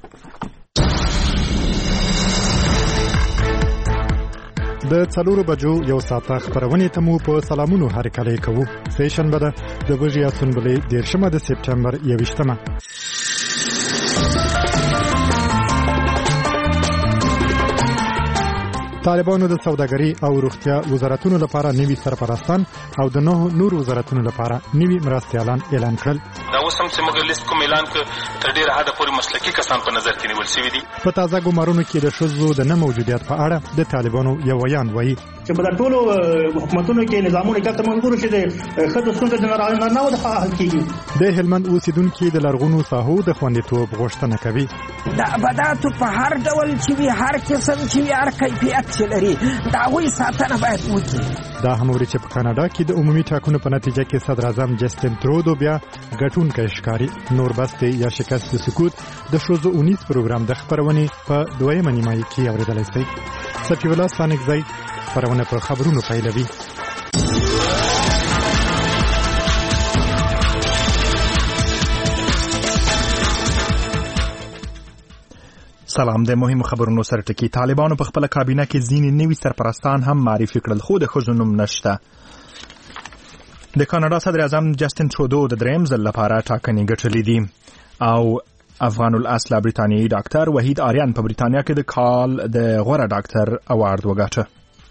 د 4 بجو یو ساعت خبرونه ته مو په سلامونو هرکلی کوو. سیشن بده د وجیا سنبلې 10 د سپټمبر 21. طالبانو د سوداګري او روغتیا وزارتونو لپاره نوي سرپرستان او د نور وزارتونو لپاره نوي مرستيالان اعلان کړل. دا وسم چې موږ لیست کوم اعلان ک تر ډیره حد پورې مسلکي کسان په نظر کې نیول شوی دي. په تازه ګمارونو کې د شذو د نه موجودیت په اړه د طالبانو یو بیان وایي چې په ټولو حکومتونو کې نظامونه چې موږ شي د خدای څنګه د نه د حل کیږي. د هلمند اوسیدونکو د لرغونو ساحو د خوندیتوب غوښتنه کوي. د ابداتو په هر ډول چې هر قسم چې هر کیفیت لري دا وی ساتنه باید وکړي. دا هم ورته په کاناډا کې د عمومي ټاکنو په نتیجه کې صدر اعظم جسټین ترودو بیا ګټونکی ښکاري. نور بسته یا شکست سکوت د شوزو 19 پروګرام د خبرونې په دویمه نیمایي کې اوریدلای شئ. صفی الله سانګزای خبرونه په خبرونو پیلوي. سلام. د مهمو خبرونو سره ټکی. طالبانو په خپل کابینه کې ځینې نوي سرپرستان هم معرفي کړل خو د ښځو نوم نشته. د کاناډا صدر اعظم جسټین ترودو د دریم ځل لپاره ټاکنې ګټلې دي او افغان الاصل بریتانیایی ډاکټر وحید آریان په بریتانیا کې د کال د غوره ډاکټر اوارد وګاټه.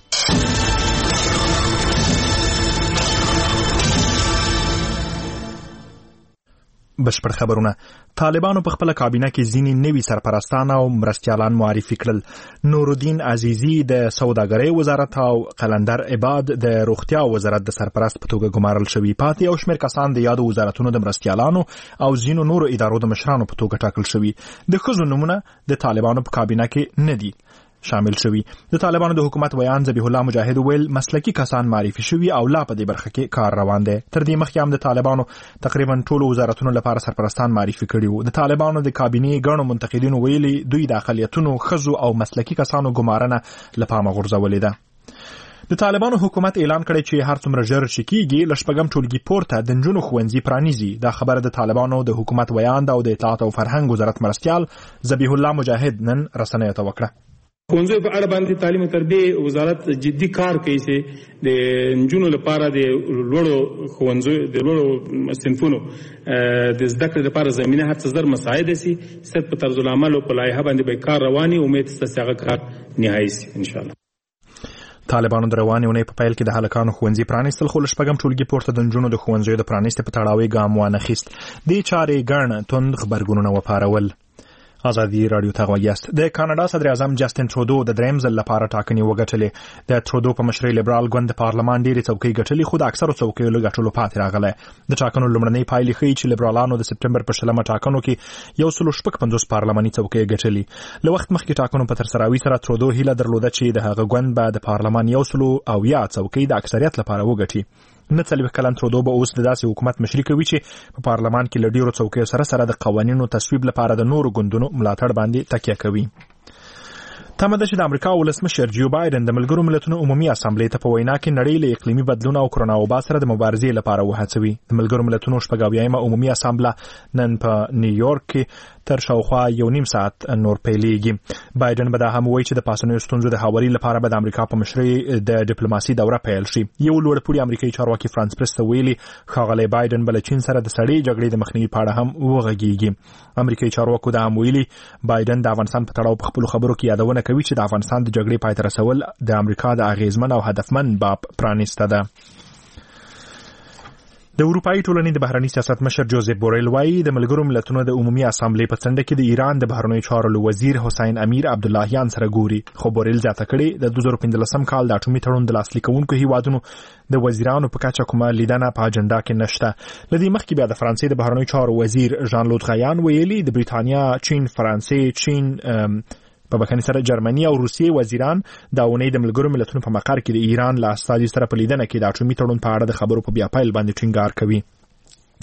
بشپړ خبرونه. طالبانو په خپل کابینه کې ځینې نوي سرپرستان او مرستيالان معرفي کړل. نورالدین عزیزی د سوداګرۍ وزارت او قلندر عباد د روغتیا وزارت د سرپرست په توګه ګمارل شوي. پاتې او شمېر کسان د یادو وزارتونو د مرستيالانو او ځینو نورو ادارو د مشرانو په توګه ټاکل شوي. د ښځو نومونه د طالبانو په کابینه کې نه دي شامل شوي. د طالبانو د حکومت ویان ذبیح الله مجاهد ویل مسلکی کسان معرفي شوي او لا په دې برخه کې کار روان دی. تر دې مخکې هم د طالبانو تقریبا ټولو وزارتونو لپاره سرپرستان معرفي کړي وو. د طالبانو د کابینې ګڼو منتقدینو ویلي دوی د اقلیتونو ښځو او مسلکی کسانو ګمارنه له پامه غورځولې ده. د طالبانو حکومت اعلان کړی چې هر څومره ژر شکیږي لشپږم ټولګي پورته د نجونو ښوونځي پرانیزي. دا خبره د طالبانو د حکومت ویان او د اطلاعات او فرهنګ وزارت مرستيال ذبیح الله مجاهد نن رسنیو ته وکړه. ښوونځیو په اړه باندې تعلیم او تربیه وزارت جدي کار کوي چې د نجونو لپاره د لوړو ښوونځیو د لوړو صنفونو د زده کړې لپاره زمينه هر څه زر مساعد شي. ست په طرز العمل او په لایحه باندې به کار رواني امید ست هغه کار نهایی شي ان شاء الله. طالبانو د روانې اونۍ په پیل کې د هلکانو ښوونځي پرانیستل خو لشپږم ټولګي پورته د نجونو د ښوونځیو د پرانیستې په تړاو ګام وانخیست. دې چارې ګڼ توند خبرګونونه وپارول. آزادی رادیو ته غوږیاست. د کاناډا صدر اعظم جسټین ترودو د دریم ځل لپاره ټاکنې وګټلې. د ترودو په مشرۍ لیبرال ګوند د پارلمان ډېرې څوکۍ ګټلې خو د اکثرو څوکیو له ګټلو پاتې راغلی. د ټاکنو لومړنۍ پایلې ښیي چې لیبرالانو د سپټمبر په 20 ټاکنو کې 155 پارلماني څوکۍ ګټلې. له وخت مخکې ټاکنو په ترسراوي سره ترودو هیله درلوده چې د هغه ګوند به د پارلمان 100 څوکۍ د اکثریت لپاره وګټي. 39 کلن ترودو به اوس د داسې حکومت مشري کوي چې په پارلمان کې له ډیرو څوکیو سره د قوانینو تصویب لپاره د نورو ګوندونو ملاتړ باندې تکیه کوي. تمه ده چې د امریکا ولسمشر جو بایدن د ملګرو ملتونو عمومي اسامبلې ته په وینا کې نړۍ له اقلیمي بدلون او کرونا وبا سره د مبارزې لپاره وهڅوي. د ملګرو ملتونو شپږاویایمه عمومي اسامبله نن په نیویارک کې تر شاوخوا 1.5 ساعت نور پیلېږي. بایدن به دا هم وایي چې د پاسنیو ستونزو د هواري لپاره به د امریکا په مشرۍ د ډیپلوماسي دوره پیل شي. یو لوړپوړي امریکایي چارواکي فرانس پریس ته ویلي ښاغلی بایدن به له چین سره د سړې جګړې د مخنیوي په اړه هم وغږیږي. امریکایي چارواکو دا هم ویلي بایدن د افغانستان په تړاو په خپلو خبرو کې یادونه کوي چې د افغانستان د جګړې پای ته رسول د امریکا د اغیزمن او هدفمند باب پرانیسته ده. د اروپאי ټولنې د بهرني سیاست مشر جوزف بوریل وايي د ملګرو ملتونو د عمومي اسامبلې په څنډه کې د ایران د بهرنیو چارو وزیر حسین امیر عبداللهیان سره ګوري. خو بوریل زیاته کړي د 2015 کال د اټومي تړون د لاسلیک کوونکو هیوادونو د وزیرانو په کچه کومه لیدنه په اجنډا کې نشته. لدې مخکې بیا د فرانسې د بهرنیو چارو وزیر ژان لود غیان ویلي د بریتانیا، چین، فرانسې، چین په بخښنې سره جرمني او روسیې وزیران دا اونۍ د ملګرو ملتونو په مقر کې د ایران له استازي سره په لیدنه کې د اټومي تړون په اړه د خبرو په بیا پیل باندې ټینګار کوي.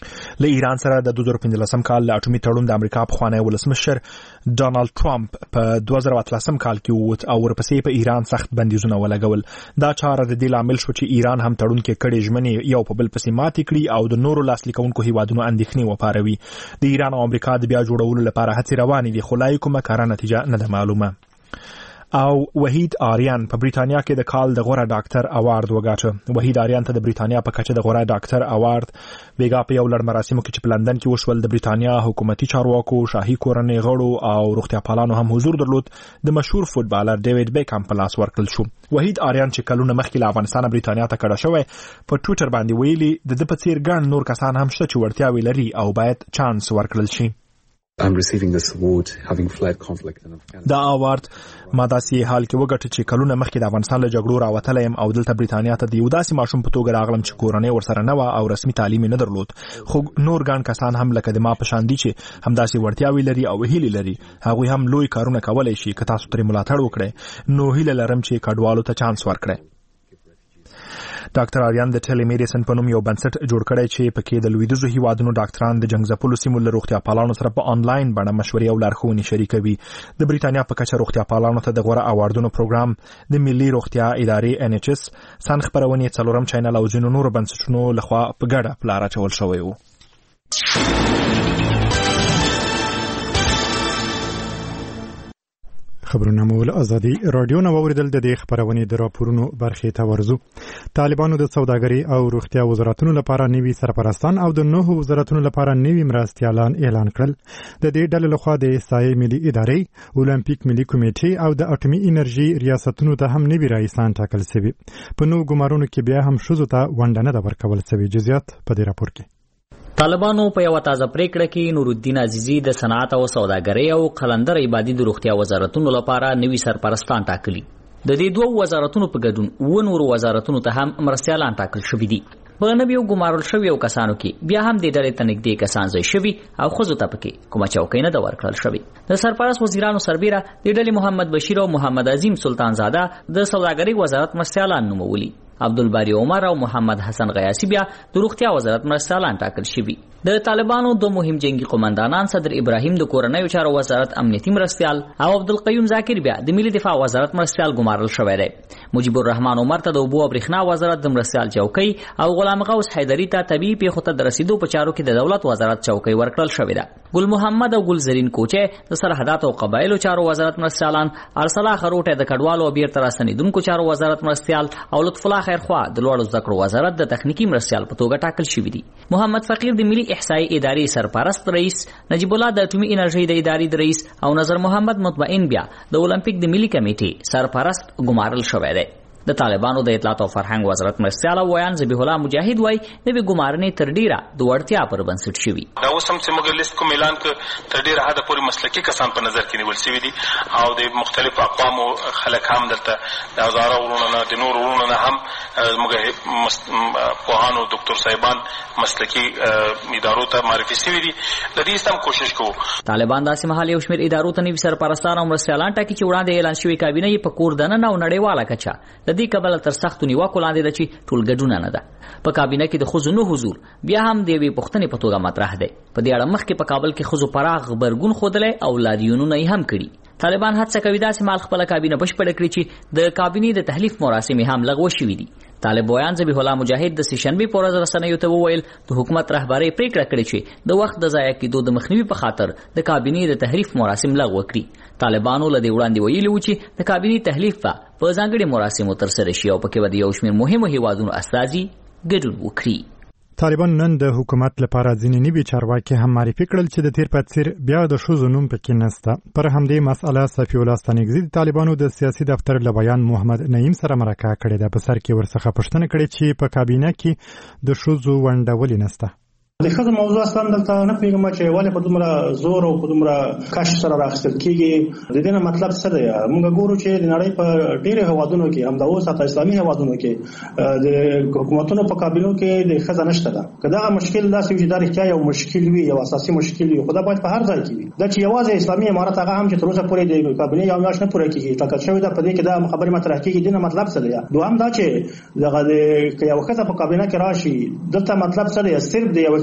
له ایران سره د 2015 کال له اټومي تړون د امریکا پخوانی ولسمشر ډونالد ټرمپ په 2013 کال کې ووت او ورپسې په ایران سخت بندیزونه ولګول. دا چاره د دې لامل شو چې ایران هم تړون کې کړي ژمنې یو په بل پسې ماتې کړي او د نورو لاسلیکونکو هیوادونو اندېښنې وپاروي. د ایران او امریکا د بیا جوړولو لپاره هڅې روانې دي، خو لا کومه کاره نتیجه نه ده معلومه. او وحید آریان په بریتانیا کې د کال د غوره ډاکټر اوارد وګاټه. وحید آریان ته د بریتانیا په کچه د غوره ډاکټر اوارد بیګا په یو لړ مراسمو کې چې په لندن کې وشول د بریتانیا حکومتي چارواکو، شاهي کورنۍ غړو او روغتیا پالانو هم حضور درلود. د مشهور فوتبالر ډیوډ بیکام په لاس ورکړل شو. وحید آریان چې کلونه مخکې له افغانستان بریتانیا ته کډه شوی په ټویټر باندې ویلي د په څیر ګڼ نور کسان هم شته چې وړتیاوې لري او باید چانس ورکړل شي. I'm receiving this award having fled conflict in Afghanistan. دا اوارد ما داسې حال کې وګټه چې کلونه مخکې د افغانستان له جګړو راوتلی یم او دلته بریتانیا ته د یو داسې ماشوم په توګه راغلم چې کورنۍ ورسره نه وه او رسمي تعلیم نه درلود. خو نور ګڼ کسان هم لکه د ما په شان دي چې همداسې وړتیاوې لري او هیلې لري. هغوی هم لوی کارونه کولی شي که تاسو ترې ملاتړ وکړئ. نو هیله لرم چې کډوالو ته چانس ورکړئ. ډاکټر آریان د ټیلی میډیسن په نوم یو بنسټ جوړ کړی چې پکې د لویدیځو هیوادونو ډاکټران د جنګ ځپلو سیمو له روغتیا پالانو سره په آنلاین بڼه مشورې او لارښوونې شریکوي. د بریتانیا په کچه روغتیا پالانو ته د غوره اواردونو پروګرام د ملي روغتیا ادارې NHS سن خپرونې څلورم چینل او ځینو نورو بنسټونو لخوا په ګډه پلار اچول شوی و. خبرونه مول ازادي رادیو نو اوریدل د دې خبرونه د راپورونو برخې ته ورزو. طالبانو د سوداګرۍ او روغتیا وزارتونو لپاره نوي سرپرستان او د نوو وزارتونو لپاره نوي مرستيالان اعلان کړل. د دې ډلې لخوا د سایې ملي ادارې، اولمپیک ملي کمیټې او د اټومي انرژي ریاستونو ته هم نوي رئیسان ټاکل شوي. په نو ګمارونو کې بیا هم شوزو ته ونډه نه ورکول شوي. جزئیات په دې راپور کې. طالبانو په یو تازه پریکړه کې نورالدین عزیزی د صنعت او سوداګرۍ او قلندر عبادي د روغتیا وزارتونو لپاره نوي سرپرستان ټاکلي. د دې دوه وزارتونو په ګډون و نور وزارتونو ته هم مرستيالان ټاکل شوي دي. په نویو ګمارل شویو کسانو کې بیا هم د ډلې ته نږدې کسان ځای شوي او خزو ته پکې کومه چوکۍ نه ده ورکړل شوې. د سرپرست وزیرانو سربیره د ډلې محمد بشیر او محمد عظیم سلطان زاده د سوداګرۍ وزارت مرستيالان نومولي. عبدالباری عمر او محمد حسن غیاسی بیا د روغتیا وزارت مرستيالان ټاکل شوي. د طالبانو دو مهم جنگي قومندانان صدر ابراهیم د کورنیو چارو وزارت امنیتي مرستيال او عبدالقیوم ذاکر بیا د ملي دفاع وزارت مرستيال ګمارل شوی دی. مجيب الرحمن عمر ته د اوبو او برېښنا وزارت د مرستيال چوکۍ او غلام غوث حیدری ته طبي پیښو ته د رسیدو په چارو کې د دولت وزارت چوکۍ ورکړل شوې ده. ګل محمد او ګلزرین کوچه د سرحدات او قبایلو چارو وزارت مرستيالان، ارسلا خروټه د کډوالو او بیرته راستنیدونکو چارو وزارت مرستيال او لطف الله خیرخوا د لوړو زده کړو وزارت د تخنیکی مرستيال په توګه ټاکل شوی دي. محمد فقیر د ملي احصایي ادارې سرپرست رئیس، نجیب الله د اټومي انرژي د ادارې د رئیس او نظر محمد مطمئن بیا د اولمپیک د ملي کمیټې سرپرست ګمارل شوی دی. د طالبانو د اطلاعات او فرهنګ وزارت مرستيال ویان ذبیح الله مجاهد وای نوې ګمارنې تر ډیره د وړتیا پر بنسټ شوي. دا اوس هم چې موږ لیست کوم اعلان ک تر ډیره حد پورې مسلکي کسان په نظر کې نیول شوي دي او د مختلفو اقوامو خلک هم دلته د هزاره ورونو نه د نور ورونو نه هم موږ پوهانو ډاکټر صاحبان مسلکي ادارو ته معرفي شوي دي. د دې هم کوشش کوو. طالبان داسې مهال یو شمېر ادارو ته نوي سرپرستان او مرستيالان ټاکي چې وړاندې اعلان شوي کابینه یې په کور دننه او نړیواله کچه د دې کبل تر سختو نیوکو لاندې ده چې ټول ګډونه نه ده. په کابینه کې د خزو نه حضور بیا هم د یوې پوښتنې په توګه مطرح دی. په دې اړه مخکې په کابل کې خزو پراخ غبرګون ښودلی او لاریونونه یې هم کړي. طالبان هڅه کوي داسې مال خپله کابینه بشپړه کړي چې د کابینې د تحلیف مراسم هم لغوه شوي دي. طالب ویان ذبیح الله مجاهد د سشنبه په ورځ رسنیو ته وویل د حکومت رهبرۍ پریکړه کړې چې د وخت د ضایع کېدو د مخنیوي په خاطر د کابینې د تحریف مراسم لغوه کړي. طالبانو له دې وړاندې ویلي و چې د کابینې تحلیف په ځانګړي مراسمو ترسره شي او پکې به د یو شمېر مهمو هیوادونو استازي ګډون وکړي. طالبان نن د حکومت لپاره ځینې نوي چارواکي هم معرفي کړل چې د تیر په څیر بیا د ښځو نوم پکې نشته. پر همدې مسأله صفي الله ستانکزي د طالبانو د سیاسي دفتر له بیان محمد نعیم سره مرکه کړې ده. په سر کې ورڅخه پوښتنه کړې چې په کابینه کې د ښځو ونډه ولې نشته. د ښځو موضوع اصلا دلته نه پوهېږم چې ولې په دومره زور او په دومره کش سره راخیستل کېږي. د دې نه مطلب څه دی؟ موږ ګورو چې د نړۍ په ډېرو هېوادونو کې همدا اوس حتی اسلامي هېوادونو کې د حکومتونو په کابینو کې د ښځه نشته ده. که دغه مشکل داسې وي چې دا رښتیا یو مشکل وي، یو اساسي مشکل وي، خو دا باید په هر ځای کې وي. دا چې یوازې اسلامي امارت هغه هم چې تر اوسه پورې د کابینې یو میاشت نه پوره کېږي ټاکل شوې ده، په دې کې دا خبرې مطرح کېږي. د دې نه مطلب څه دی؟ دوهم دا چې دغه که یوه ښځه په کابینه کې راشي دلته مطلب څه دی؟ صرف د یوې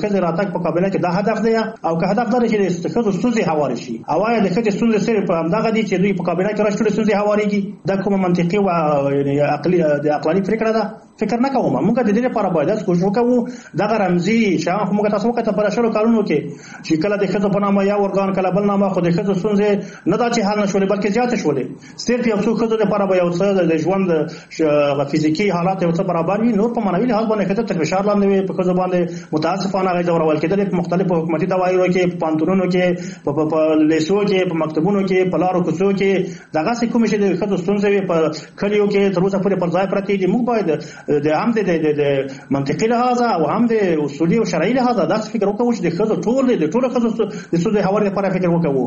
خځې راتګ په کابینه کې دا هدف دی او که هدف دا چې د خځو ستونزې هوارې شي او یا د خځې ستونزې سره په همدغه دي چې دوی په کابینه کې راشي ستونزې هوارېږي دا کومه منطقي او یعنی عقلاني پرېکړه ده فکر نه کوم. موږ د دې لپاره باید کوشش وکړو دغه رمزي شاه موږ تاسو وکړه په شلو کارونو کې چې کله د خځو په نامه یا ورغان کله بل نامه خو د خځو ستونزې نه دا چې حل نشولې بلکې زیات شولې صرف یو څو خځو لپاره به یو څه د ژوند فزیکی حالات یو څه برابر وي نور په معنوي لحاظ باندې خځو تک فشار لاندې وي په خځو باندې متاسفانه غي ډول کېدل په مختلفو حکومتي دوايو کې په پانتونونو کې په لیسو کې په مکتبونو کې په لارو کوڅو کې دغه څه کوم چې د خځو ستونزې په کلیو کې تر اوسه پورې پر ځای پرتې دي. موږ باید د هم د منطقي لحاظ او هم د اصولي او شرعي لحاظ دا فکر وکړو چې د خځو ټول د ټول خځو د سود هوار لپاره فکر وکړو.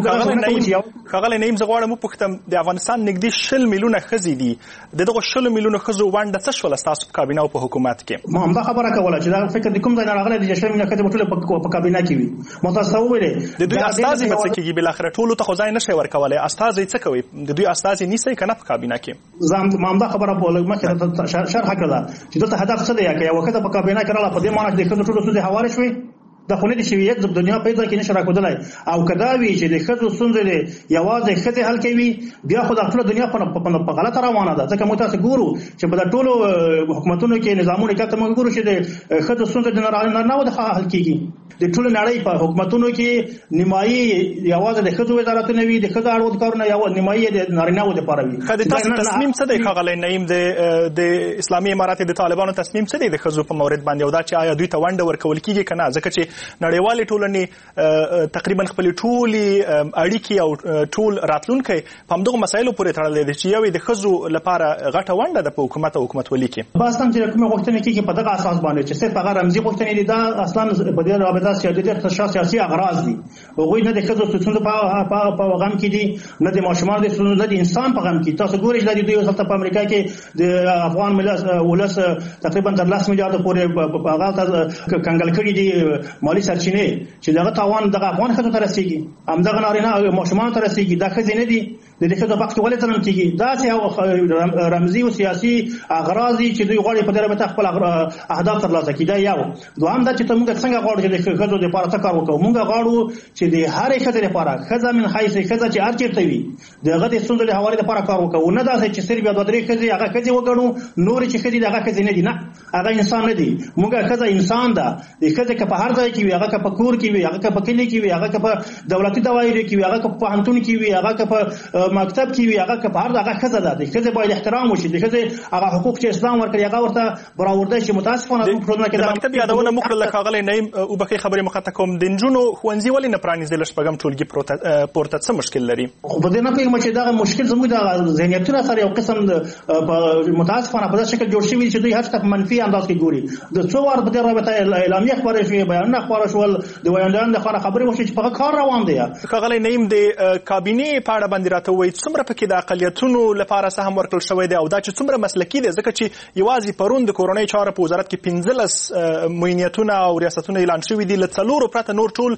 موږ خغل نیم زغواړم په پختم د افغانستان نږدې 10 میلیونه خځې دي دغه 10 میلیونه خځو وانډه څه شول تاسو په کابینه او په حکومت کې ما هم دا خبره کوله چې دا فکر د کوم ځای نه راغلی د 10 میلیونه خځې ټول په کابینه کې وي. متاسفه ویلې د دوی استازي به څه کېږي بل اخر ټول ته خدای نشي ورکولای استازي څه کوي د دوی استازي نیسي کنه په کابینه کې زم ما هم دا خبره په لږ شرح کړه چې دلته هدف څه دی یا یو وخت په کابینه کې رااله په دې معنی چې د ټولو څه حواله شوي د خونې د شویت د دنیا پیدا کې نشه راکودلای او کدا وی چې د خځو ستونزې یوازې خځې حل کوي بیا خو د ټول دنیا په غلطه روانه ده. ځکه موږ تاسو ګورو چې په ټولو حکومتونو کې نظامونه کې موږ ګورو چې د خځو ستونزې د نه د حل کیږي. د ټول نړۍ په حکومتونو کې نیمایي یوازې د خځو وزارتونه وي د خځو اړوند کارونه یو نیمایي د نارینه‌و لپاره وي. خدای تاسو تصمیم څه دی خغل نیم د اسلامي امارات د طالبانو تصمیم څه دی د خځو په مورد باندې او دا چې آیا دوی ته ونډه ورکول کیږي کنه ځکه چې نړیوالې ټولنې تقریبا خپل ټولي اړیکې او ټول راتلونکي په همدغه مسایلو پورې تړلې دي چې یوې د خځو لپاره غټه ونډه د حکومت او حکومتولۍ کې بس هم چې کومه غوښتنه کیږي په دغه اساس باندې چې صرف هغه رمزي غوښتنې دي دا اصلا په دې رابطه سیاسي اغراض دي. هغوی نه د خځو ستونزو په غم کې دي نه د ماشومان د ستونزو نه د انسان په غم کې. تاسو ګورئ چې د دوی وسلته په امریکا کې د افغان ملت ولس تقریبا 10 میلیارډ پورې په هغه کنګل کړي دي مالی سرچینې چې دغه تاوان دغه افغان خځو ته رسیږي همدغه نارینه او ماشومان ته رسیږي. دا خځې نه دي د دې خځو په وخت ولې ترم کیږي دا چې رمزي او سیاسي اغراض چې دوی غواړي په دې رابطه خپل اهداف ترلاسه کړي. دا یو دوام دا چې موږ څنګه غواړو چې د خځو لپاره څه کار وکړو. موږ غواړو چې د هر خځې لپاره خځه من حیث خځه چې هر چیرته وي دغه د ستونزو له حواله لپاره کار وکړو نه دا چې صرف یو درې خځې هغه خځې وګڼو نور چې خځې دغه خځې نه دي نه هغه انسان نه دي. موږ خځه انسان ده د خځې که په هر ځای کې وي هغه که په کور کې وي هغه که په کلی کې وي هغه که په دولتي دوايرو کې وي هغه که په پوهنتون کې وي هغه که په مکتب کې وي هغه که په هر هغه خځه ده. د خځې باید احترام وشي. د خځې هغه حقوق چې اسلام ورکړي هغه ورته برابر شي. متاسفانه ټولنه کې د مکتب یادونه مخړل لکاغلی نیم او بخي خبرې مخاطب کوم د نجونو ښوونځي ولې نه پرانیزل شپږم ټولګي پورته څه مشکل لري؟ خو په دې نه پیغام چې دا مشکل زموږ د ذهنیتونو سره یو قسم متاسفانه په داسې شکل جوړ شوی چې دوی هر څه منفي انداز کې ګوري. د څو وار په دې رابطه اعلامیه خبرې شوې بیانونه خبره شول د ویاندان د خبرې وشي چې په کار روان دي. خغلی نیم د کابینې په اړه باندې راته وایي څومره پکې د اقلیتونو لپاره سهم ورکړل شوی دی او دا چې څومره مسلکي دی ځکه چې یوازې پرون د کورنۍ چارو په وزارت کې 15 معینیتونه او ریاستونه اعلان شوي دي له څلورو پرته نور ټول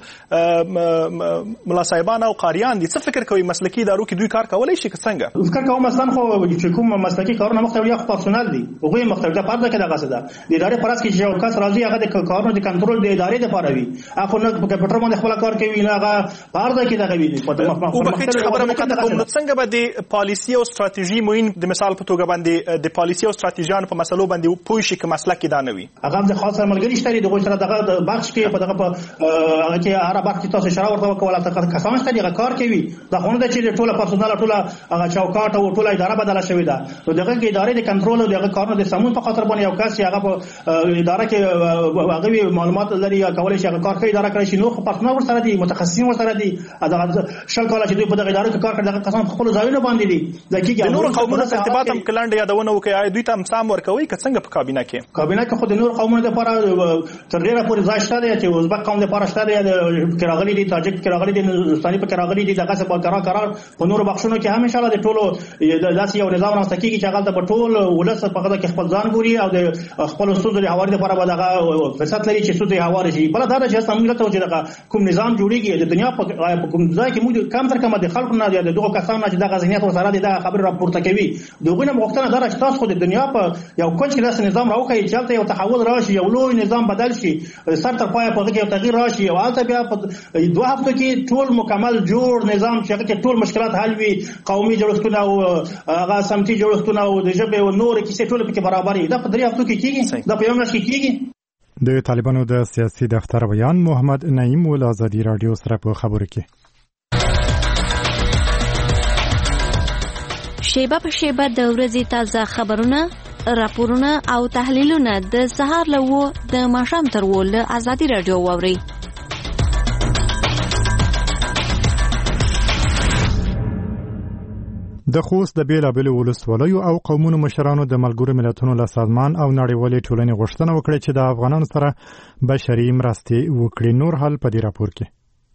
ملا صاحبان او قاریان دي. څه فکر کوي مسلکي ادارو کې دوی کار کولای شي که څنګه؟ فکر کوم مثلا خو چې کوم مسلکي کارونه مختلف یا پرسونل دي هغوی مختلف ده پرده کې دغه څه ده د ادارې پرس کې چې یو کس راځي هغه د کارونو د کنټرول د ادارې لپاره وي اخو نه په کمپیوټر باندې خپل کار کوي نه هغه پرده کې دغه وي. او په هیڅ خبره مقدمه کوم څنګه به د پالیسي او ستراتیژي موین د مثال په توګه باندې د پالیسي او ستراتیژیانو په مسلو باندې پوه شي که مسلک دا نه وي هغه د خاصه ملګری شته دغه سره دغه بخش کې په دغه هغه کې هر بخش تاسو اشاره ورته وکوله تا کسان شته دغه کار کوي د خونه د چې ټوله پرسونل ټوله هغه چوکاټ او ټوله اداره بدله شوې ده. نو دغه کې ادارې د کنټرول او دغه کارونو د سمون په خاطر باندې یو کس چې هغه په اداره کې هغه معلومات لري کولای شي هغه کار کوي اداره کوي شي نو پرسونل ور سره دي متخصصین ور سره دي دغه شل کاله چې دوی په دغه اداره کې کار کوي دغه کسان خپل ځایونه باندې دي. د نور قومونو سره ارتباط هم کلاند یادونه وکړي دوی ته هم سام ورکوي که څنګه په کابینه کې خو د نور قومونو لپاره تر ډیره پورې ځای شته دی چې ازبک قوم لپاره شته دی چې راغلي دي تاجک کې راغلي دي هندوستاني په کې راغلي دي دغه څه په قرار په نور بخښونو کې هم ان شاء الله د ټولو داسې یو نظام رامنځته کیږي چې هغه د ټول ولس په هغه کې خپل ځان ګوري او د خپل ستونزو د حوالې لپاره به دغه فرصت لري چې ستونزې حوالې شي. بل دا چې موږ ته چې دغه کوم نظام جوړیږي د دنیا په کوم ځای کې موږ کم تر کم د خلکو نه د دغه کسان چې دغه ذهنیت ورسره دي دغه خبرې راپورته کوي دغه نه غوښتنه ده چې تاسو خو د دنیا په یو کونج کې داسې نظام راوخی چې هلته یو تحول راشي یو لوی نظام بدل شي سر تر پایه په هغه کې یو تغییر راشي او هلته بیا په 2 هفتو کې ټول مکمل جوړ نظام چې هغه کې ټول مشکلات حل وي قومي جوړښتونه او هغه سمتي جوړښتونه او د ژبې او نور کیسې ټول پکې برابر دي دا په 3 هفتو کې کیږي دا په یو میاشت کې کیږي. د طالبانو د سیاسي دفتر بیان محمد نعیم ول ازادي رادیو سره په خبرو کې شیبه په شیبه د ورځې تازه خبرونه راپورونه او تحلیلونه د سهار له د ماښام تر له ازادي رادیو واوري. د خوست د بیلابېلو ولسوالیو او قومونو مشرانو د ملګرو ملتونو له سازمان او نړیوالې ټولنې غوښتنه وکړه چې د افغانانو سره بشري مرستې وکړي. نور حال په دې راپور کې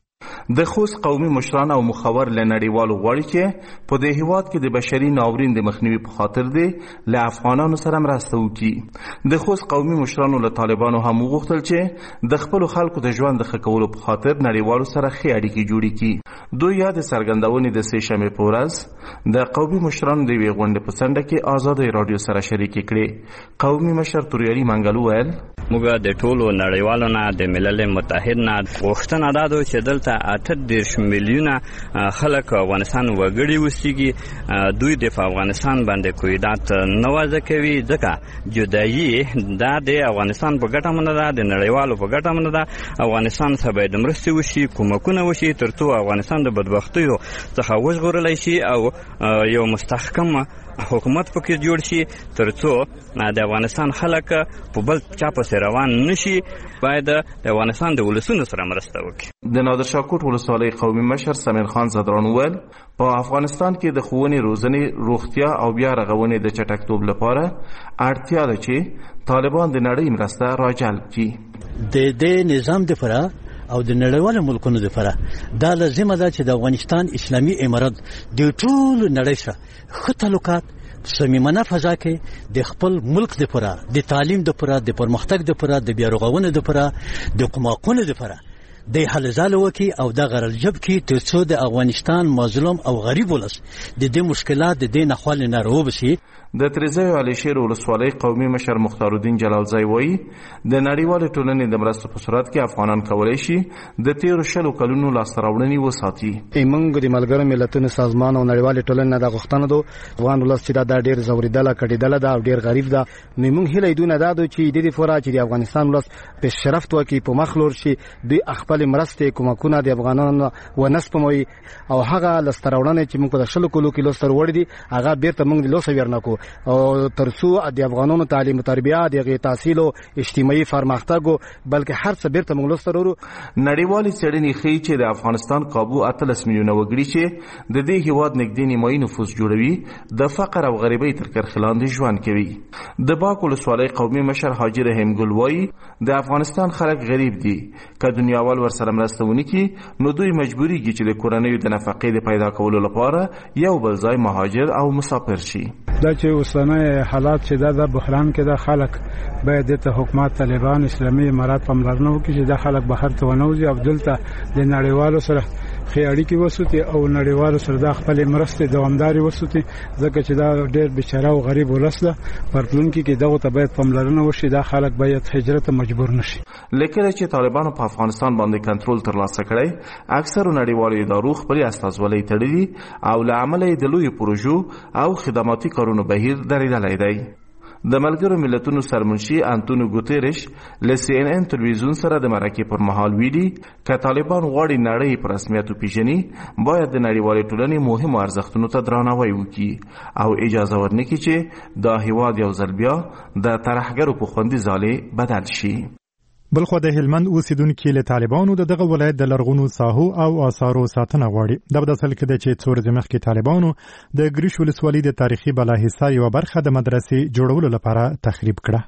د خوست قومي مشران او مخور له نړیوالو غواړي چې په دې هیواد کې د بشري ناورین د مخنیوي په خاطر دی له افغانانو سره مرسته وکړي. د خوست قومي مشرانو له طالبانو هم وغوښتل چې د خپل خلکو د ژوند د ښه کولو په خاطر نړیوالو سره ښې اړیکې جوړې کړي. دوی یا د څرګندونې د سې شنبې په ورځ د قومي مشرانو د یوې غونډې په څنډه کې آزادۍ رادیو سره شریکې کړې. قومي مشر توریالي منګل وویل موږ د ټولو نړیوالو نه د ملل متحد نه غوښتنه دا ده چې دلته 38 میلیونه خلک افغانستان وګړي اوسېږي. دوی د افغانستان باندې کویدات نوازه کوي ځکه جدایي دا د افغانستان په ګټه نه ده د نړیوالو په ګټه نه ده. افغانستان ته باید مرستې وشي کومکونه وشي ترڅو افغانستان د بدبختیو څخه وژغورلی شي او یو مستحکم حکومت پکې جوړ شي ترڅو د افغانستان خلک په بل چا پسې روان نشي. باید د افغانستان د ولسونو سره مرسته وکړي. د نادر شاه کوټ ولسوالۍ قومي مشر سمیر خان زدران وویل په افغانستان کې د ښوونې روزنې روغتیا او بیا رغونې د چټکتوب لپاره اړتیا ده چې طالبان د نړۍ مرسته راجلب کړي. د دې نظام د فرا او د نړیوالو ملکونو لپاره دا لازمه ده چې د افغانستان اسلامي امارت د ټول نړۍ سره ښه تعلقات صمیمانه فضا کې د خپل ملک لپاره د تعلیم لپاره د پرمختګ لپاره د بیا رغونې لپاره د قماقونو لپاره د حل زاله وکي او د غرلجب کې ترڅو د افغانستان مظلوم او غریب ولس د دې مشکلات د دې نخوال نه راوبسي. د تریزای علي شیر ولسوالۍ قومي مشر مختار الدین جلالزی وایي د نړیوالې ټولنې د مرستو په صورت کې افغانان کولی شي د تیرو 20 کلونو لاسته راوړنې وساتي. موږ د ملګرو ملتونو سازمان او نړیوالې ټولنې نه د غوښتنه دو افغان ولس چې دا ډېر زوریدله کډیدله دا ډېر غریب ده. نو موږ هیله دونه دا چې د دې فورا چې د افغانستان ولس په شرفت وکي په مخلور شي دوی خپل مرستې کومکونه د افغانانو ونسپموي او هغه لاسته راوړنې چې موږ په 20 کلو کې لاسته وړي دي هغه بیرته موږ د لوسه ورنکو او ترڅو د افغانانو تعلیم او تربیه د تحصیل او اجتماعي پرمختګ بلکې هر څه بیرته موږ لاسته ورو. نړیوالې څېړنې ښیي چې د افغانستان کابو 18 میلیونه وګړي چې د دې هیواد نږدې نیمایي نفوس جوړوي د فقر او غریبۍ تر کرښې لاندې ژوند کوي. د باک ولسوالۍ قومي مشر حاجي رحیم ګل وایي د افغانستان خلک غریب دي که دنیاوال ورسره مرسته ونه کړي نو دوی مجبوریږي چې د کورنیو د نفقې د پیدا کولو لپاره یو بل ځای مهاجر او مسافر شي. دا چې اوسنۍ حالات چې دا د بحران کې د خلک باید د حکومت طالبان اسلامي امارات پاملرنه وکړي چې د خلک بهر ته ونوځي او دلته د نړیوالو سره ښې اړیکې وساتي او نړیوالو سره د خپل مرستې دوامداري وساتي ځکه چې دا ډېر بیچاره او غریب ولس ده. پرتلونکي کې دغه ته باید پاملرنه وشي دا خلک باید هجرت مجبور نشي. لیکن چې طالبانو په افغانستان باندې کنټرول ترلاسه کړی اکثر نړیوالو ادارو خپل استازولۍ تړلي او له امله د لوی پروژو او خدماتي کارونو بهیر درېدلی دی. د ملګرو ملتونو سرمنشي انټونیو ګوتریش له CNN تلویزیون سره د مرکې پر مهال ویلي که طالبان غواړي نړۍ په رسمیت وپیژني باید د نړیوالې ټولنې مهمو ارزښتونو ته درناوی وکړي او اجازه ورنکړي چې دا هیواد یو ځل بیا د ترهګرو په خوندي ځالې بدل شي. بلخو د هلمند اوسیدونکو له طالبانو دغه ولایت د لرغونو ساحو او آثارو ساتنه غواړي. د بداسل کې د چې څور زمخکې طالبانو د ګریش ولسوالۍ د تاریخي بالاحصار یو برخه د مدرسې جوړولو لپاره تخریب کړه.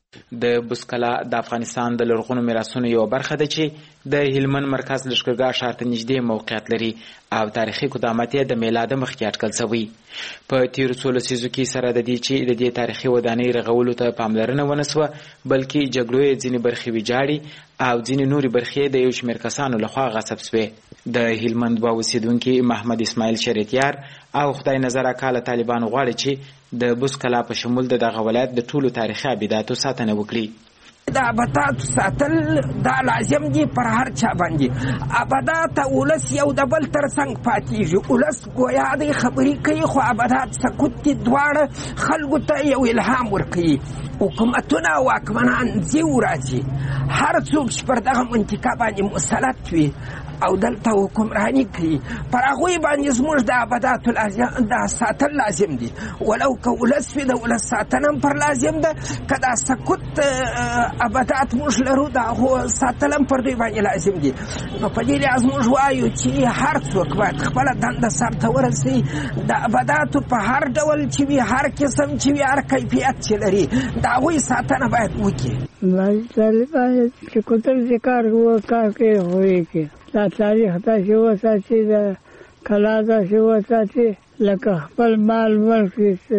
د بسکلا د افغانستان د لرغونو میراثونو یو برخه ده چې د هلمند مرکز لښکرګاه ښار ته نږدې موقعیت لري او تاریخي قدامت یې د میلاد مخکې اټکل شوی. په تیرو څو لسیزو کې سره د دې چې د دې تاریخي ودانۍ رغولو ته پاملرنه ونه سوه بلکې جګړو یې ځینې برخې ویجاړې او ځینې نورې برخې د یو شمېر کسانو لخوا غصب شوې. د هلمند دوه اوسیدونکي محمد اسماعیل شریتیار او خدای نظر اکا له طالبانو غواړي چې د بوس کلا په شمول د دغه ولایت د ټولو تاریخي ابداتو ساتنه وکړي. د ابداتو ساتل دا لازم دي پر هر چا باندې. ابدات ولس یو د بل تر څنګ پاتېږي. ولس ګویا دی خبرې کوي خو ابدات سکوت دي. دواړه خلکو ته یو الهام ورکوي. حکومتونه واکمنان ځي راځي، هر څوک چې پر دغه منطقه باندې مسلط وي او دلته حکمرانی کوي، پر هغوی باندې زموږ د ابداتو دا ساتل لازم دي. ولو که ولس وي د ولس ساتنه هم پر لازم ده، که دا سکوت ابدات موږ لرو د هغو ساتل هم پر دوی باندې لازم دي. نو په دې لحاظ موږ وایو چې هر څوک باید خپله دنده سرته ورسوي. د ابداتو په هر ډول چې وي، هر قسم چې وي، هر کیفیت چې لري، د هغوی ساتنه باید وکړي. طالبان چې کوتل چې کار کوي هغوی کې دا تاریخ داسې وساتي، د کلا داسې وساتي لکه خپل مال ملک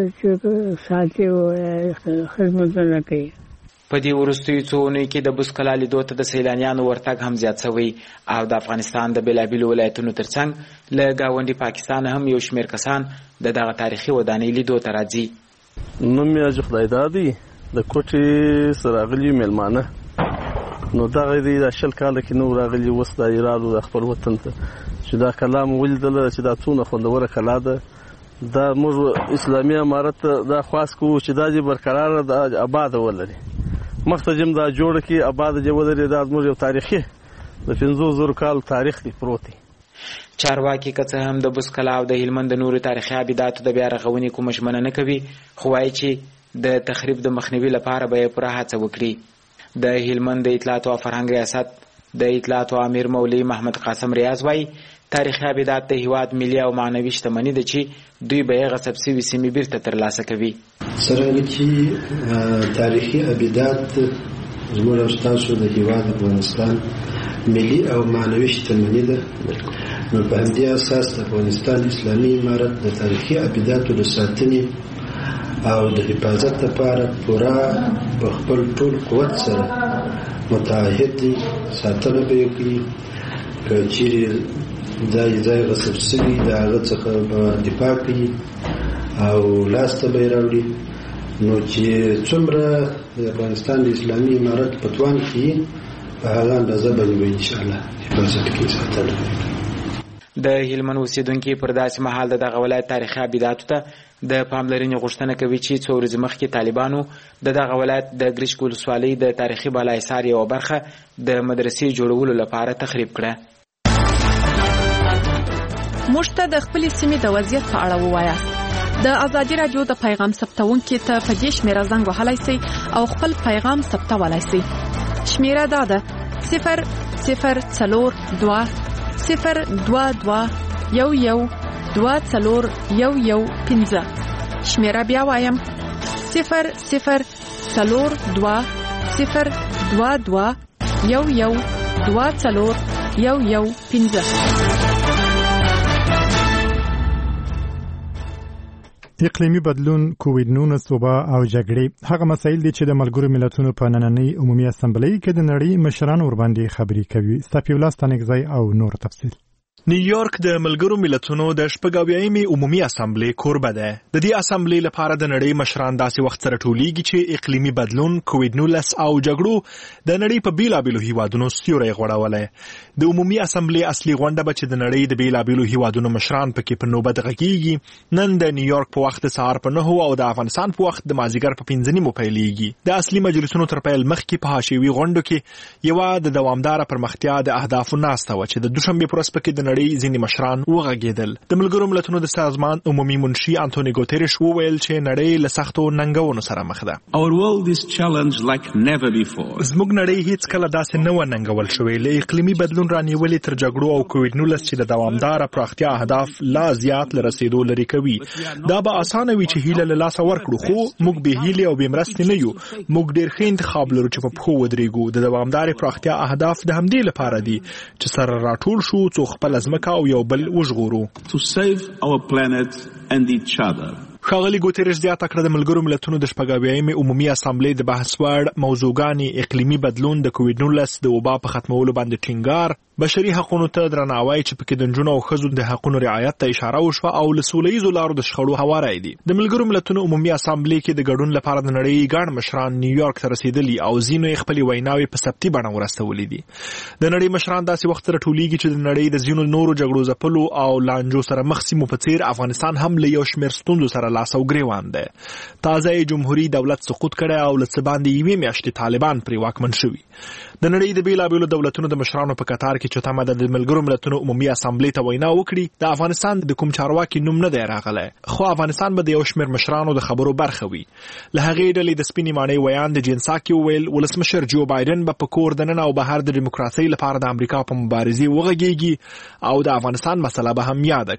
ساتي او خدمتونه کوي. په دې وروستیو څو اونیو کې د بوس کلا لیدو ته د سیلانیانو ورتګ هم زیات شوی او د افغانستان د بېلابېلو ولایتونو ترڅنګ له ګاونډي پاکستان هم یو شمېر کسان د دغه تاریخي ودانۍ لیدو ته راځي. نوم یې حاجي خدای دادی د کوټې سره راغلي مېلمانه، نو دغه دی د 20 کاله کې نو راغلي، اوس د ایرانو د خپل وطن ته چې دا کلا مو ولیدله چې دا څونه خوندوره کلا ده. دا موږ اسلامي امارت دا خواست کوو چې دا دې برقراره د آباده ولري، مخته دا جوړه کې آباده دې ولري. دا زموږ یو تاریخي د 500 کال تاریخ دی پروت دی. چارواکي که څه هم د بوس کلا او د هلمند د نورو تاریخي ابداتو د بیا رغونې کومه ژمنه نه کوي، خو وایي چې د تخریب د مخنیوي لپاره به یې پوره هڅه وکړي. د هلمند د اطلاعات او فرهنګ ریاست د اطلاعات امیر مولوي محمد قاسم ریاض وایي تاریخي ابدات د هیواد ملي او معنوي شتمني ده چې دوی به یې غصب شوي سیمې بیرته ترلاسه کوي. څرنګه چې تاریخي ابدات زموږ او ستاسو د هیواد افغانستان ملي او معنوي شتمني ده، نو په همدې اساس د افغانستان اسلامي امارت د تاریخي ابداتو د ساتنې او د حفاظت لپاره پوره په خپل ټول قوت سره متعهد دي. ساتنه به یې کوي، که چیرې ځای غصب شوي د هغه څخه به دفاع کوي او لاسته به یې راوړي. نو چې څومره د افغانستان د اسلامي امارت په توان کې په هغه اندازه باندې به انشاءالله حفاظت کې ساتنه کوي. د هلمند اوسیدونکي پر داسې مهال د دغه ولایت تاریخي ابداتو ته د پاملرنې غوښتنه کوي چې څو ورځې مخکې طالبانو د دغه ولایت د ګرشک ولسوالۍ د تاریخي بالاحصار یوه برخه د مدرسې جوړولو لپاره تخریب کړه. موږ ته د خپلې سیمې د وضعیت په اړه ووایاست. د ازادي راډیو د پیغام ثبتونکي ته په دې شمیره زنګ وهلی سئ او خپل پیغام ثبتولی سئ. شمیره دا ده 0042211241115. شمیره بیا وایم 0042211241115. اقلیمی بدلون، کووید-19 وبا او جګړې هغه مسایل دي چې د ملګرو ملتونو په نننۍ عمومي اسمبلی کې د نړۍ مشران ورباندې خبرې کوي. سپیولا ستانګزی او نور تفصیل. نیویارک د ملګرو ملتونو د 80مې عمومي اسمبلی کوربه ده. د دې اسمبلی لپاره د نړۍ مشران داسې وخت سره ټولیږي چې اقلیمي بدلون، کووید-19 او جګړو د نړۍ په بیلابېلو هیوادونو سیوری غوړولی. د عمومي اسمبلی اصلي غونډه به چې د نړۍ د بیلابېلو هیوادونو مشران پکې په نوبت غږیږي نن د نیویارک په وخت سهار په 9 او د افغانستان په وخت د مازیګر په 5 پیلېږي. د اصلي مجلسونو تر پیل مخکې په حاشیوي غونډو کې یوه د دوامداره پرمختیا د اهدافو ناسته وه چې د دوشنبې په ورځ پکې د نړۍ ځینې مشران وغږېدل. د ملګرو ملتونو د سازمان عمومي منشي انټونی ګوتریش وویل چې نړۍ له سختو ننګونو سره مخ ده. زموږ نړۍ هیڅ کله داسې نه و ننګول شوې. له اقلیمي بدلون رانیولې تر جګړو او کووید-19 چې د دوامداره پراختیا اهداف لا زیات لرسېدو لري کوي. دا به اسانه وي چې هیله له لاسه ورکړو، خو موږ به هیلې او به مرستې نه یو. موږ ډېر ښه انتخاب لرو چې په پښو ودرېږو. د دوامدارې پراختیا اهداف د همدې لپاره دي چې سره راټول شو څو خپله ځمکه او یو بل وژغورو. ښاغلي ګوتریش زیاته کړه د ملګرو ملتونو د 14مې عمومي اسامبلې د بحث وړ موضوعګانې اقلیمي بدلون، د کووډ-19 د وبا په ختمولو باندې ټینګار، بشري حقوقو ته درناوی چې پکې د نجونو او ښځو د حقوقو رعایت ته اشاره وشوه او له سولهییزو لارو د شخړو هواری دي. د ملګرو ملتونو عمومي اسامبلې کې د ګډون لپاره د نړۍ ګڼ مشران نیویارک ته رسیدلي او ځینو یې خپلې ویناوې په ثبتي بڼه ورستولې دي. د نړۍ مشران داسې وخت راټولیږي چې د نړۍ د ځینو نورو جګړو ځپلو او لانجو سره مخ سیمو په څیر افغانستان هم له یو شمېر ستونزو سره لاس او ګریوان دی. تازه جمهوریت دولت سقوط کړی او له څه باندې یوې میاشتې طالبان پرې واکمن شوي. د نړۍ د بیلابیلو دولتونو د مشرانو په کتار کې چې تمه د ملګرو ملتونو عمومي اسامبلې ته وینا وکړي، د افغانستان د کوم چارواکي نوم نه دی راغلی، خو افغانستان به د یو شمېر مشرانو د خبرو برخه وي. له هغې ډلې د سپینې ماڼۍ ویان د جینساکي وویل ولسمشر جو بایدن به په کور دننه او بهر د ډیموکراسۍ لپاره د امریکا په مبارزې وغږیږي او د افغانستان مسله به هم یاد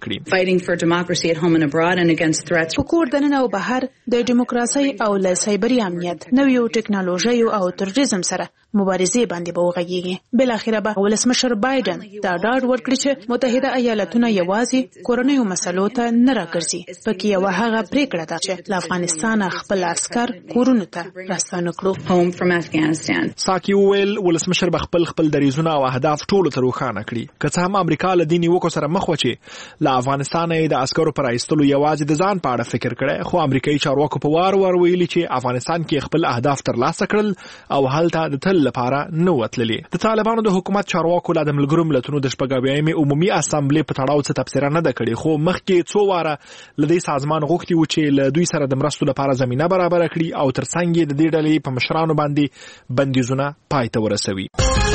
کړي. په کور دننه او بهر د ډیموکراسۍ او له سایبري امنیت، نویو ټکنالوژیو او تروریزم سره مبارزې باندې به وغږیږي. بلاخره به ولسمشر بایدن دا ډاډ ورکړي چې متحده ایالاتونه یوازې کورنیو مسلو ته نه راګرځي، پکې یوه هغه پریکړه ده چې له افغانستانه خپل عسکر کورونو ته راستانه کړو. ساکي وویل ولسمشر به خپل دریځونه او اهداف ټولو ته روښانه کړي. که څه هم امریکا له دې نیوکو سره مخ وه چې له افغانستانه یې د عسکرو پر ایستلو یوازې د ځان په اړه فکر کړی، خو امریکایي چارواکو په وار ویلي چې افغانستان کې خپل اهداف ترلاسه کړل او هلته د تل لپاره نه وتللي. د طالبانو د حکومت چارواکو لا د ملګرو ملتونو د 14مې عمومي اسامبلې په تړاو څه تبصره نه ده کړې، خو مخکې څو واره له دې سازمان غوښتي و چې له دوی سره د مرستو لپاره زمینه برابره کړي او ترڅنګ یې د دې ډلې په مشرانو باندې بندیزونه پای ته ورسوي.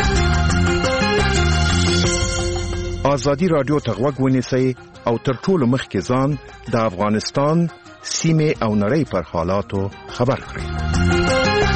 ازادي رادیو ته غوږ ونیسئ او تر ټولو مخکې ځان د افغانستان سیمې او نړۍ پر حالاتو خبر کړئ.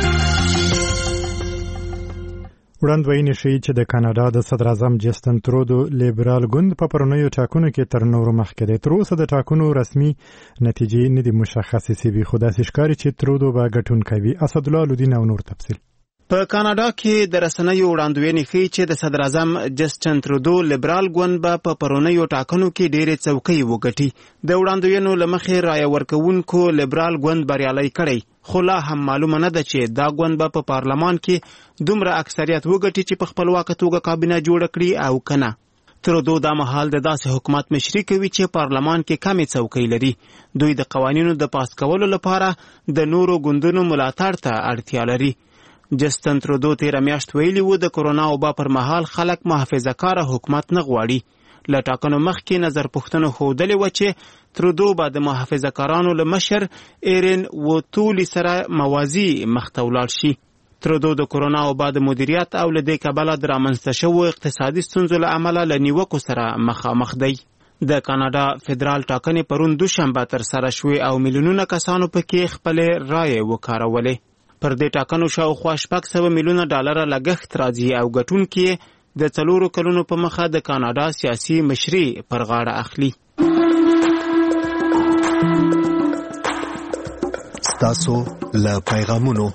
وړاندوینې ښیي چې د کاناډا د صدر اعظم جسټن ترودو لیبرال ګوند په پرونیو ټاکنو کې تر نورو مخکې دی. تر اوسه د ټاکنو رسمي نتیجې نه دي مشخصې شوي، خو داسې ښکاري چې ترودو به ګټونکی وي. اسدالله لودین او نور تفصیل. په کاناډا کې د رسنیو وړاندوینې ښیي چې د صدر اعظم جسټن ترودو لیبرال ګوند به په پرونیو ټاکنو کې ډېرې څوکۍ وګټي. د وړاندوینو له مخې رایه ورکوونکو لیبرال ګوند بریالی کړی، خو لا هم معلومه نه ده چې دا ګوند به په پارلمان کې دومره اکثریت وګټي چې په خپلواکه توګه کابینه جوړه کړي او کنه. ترودو دا مهال د داسې حکومت مشري کوي چې پارلمان کې کمې څوکۍ لري. دوی د قوانینو د پاس کولو لپاره د نورو ګوندونو ملاتړ ته اړتیا لري. جسټن ترودو تیره میاشت ویلي و د کرونا وبا پر مهال خلک محافظه کاره حکومت نه غواړي. له ټاکنو مخکې نظر پوښتنو ښودلې وه چې ترودو به د محافظه کارانو له مشر ایرن ووتولي سره موازي مخ ته ولاړ شي. ترودو د کرونا وبا د مدیریت او له دې کبله د رامنځته شوو اقتصادي ستونزو له امله له نیوکو سره مخامخ دی. د کاناډا فدرال ټاکنې پرون دوشنبه ترسره شوې او میلیونونه کسانو پکې خپلې رایې وکارولې. پر دې ټاکنو شاوخوا 600 میلیونه ډالر لګښت راځي او ګټونکي د 4 کلونو په مخه د کاناډا سیاسي مشري پر غاړه اخلي. ستاسو له پیغامونو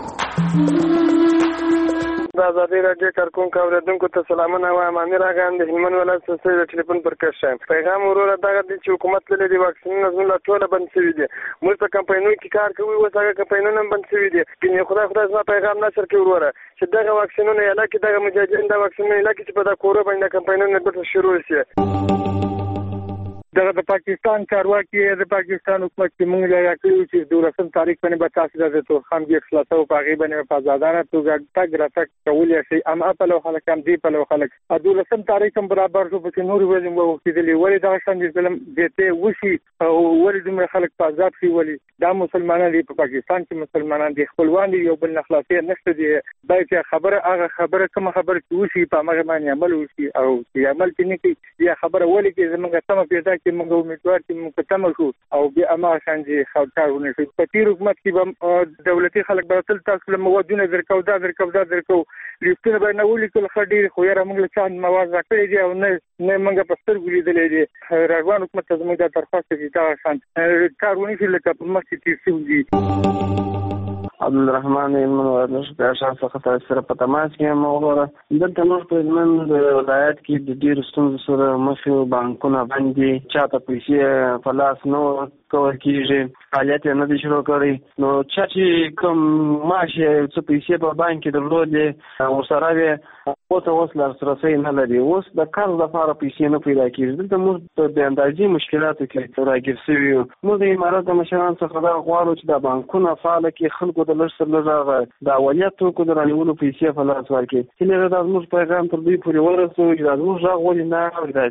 د ازادي راډیو کارکونکو اوریدونکو ته سلامونه وایم. امیر اغا د هلمند ولایت څخه د ټلیفون پر کښ شم. پیغام وروره دغه دی چې حکومت له دې واکسینونو زموږ ټوله بند شوي دي. موږ په کمپاینونو کې کار کوو، اوس هغه کمپاینونه بند شوي دي. کني خدای زما پیغام نشر کوي وروره چې دغه واکسینونه یلا کې دغه مجاهدین د واکسینونه یلا کې چې په دا کورو باندې کمپاینونه به شروع شي. دغه د پاکستان چارواکي د پاکستان حکومت چې موږ لا یقیني چې 12 تاریخ باندې به تاسو د تورخم کې خلاصو په غیبه باندې په آزادانه توګه تګ راتګ کولای شي. ام په له خلک هم دی په له خلک 12 تاریخ هم برابر شو چې نور ویلم وو چې د لوري دغه شان د ظلم دته وشي او ولې دومره خلک په آزاد شي. ولی دا مسلمانان په پاکستان کې مسلمانان دي خپلوان دي یو بل نه خلاصي نشته دي. دا چې خبره هغه خبره کوم خبره چې وشي په هغه باندې عمل وشي او چې عمل کې نه کوي یا خبره ولې کې زمونږ سم پیدا چې موږ امیدوار چې موږ تم شو او بیا اما څنګه خاطرونه شي. په تیر حکومت کې به دولتي خلک به تل تاسو له موادونه درکو لیستونه به نه ولي کول خډیر خو یې موږ څان مواد راکړي دي او نه موږ په سترګو لیدلې دي. راغوان حکومت ته موږ د درخواست دي دا شان کارونه چې لکه په مخ کې تیر شي. عبدالرحمن هلمند ولایت اشخاص څخه سره په تماس کې یم. وګوره دلته موږ په هلمند ولایت کې د ډېرو ستونزو سره مخ یو. بانکونه بند دي، چاته پیسې په لاس نه ورکول کېږي، فعالیت یې نه دی شروع کړی. نو چا چې کوم معاش یې څه پیسې په بانک کې درلودې ورسره وې اوس لاسرسی نه لري. اوس د قرض لپاره پیسې نه پیدا کېږي. دلته موږ په بې اندازې مشکلاتو کې راګیر شوي یو. موږ د امارات د مشرانو څخه دا غواړو چې د بانکونه فعاله کړي، خلکو د لږ څه لږ د اولیا توکو د رانیولو پیسې په لاس ورکړي. هیله ده دا زموږ پیغام تر دوی پورې ورسوي چې دا زموږ غږ ولې نه اورېدل.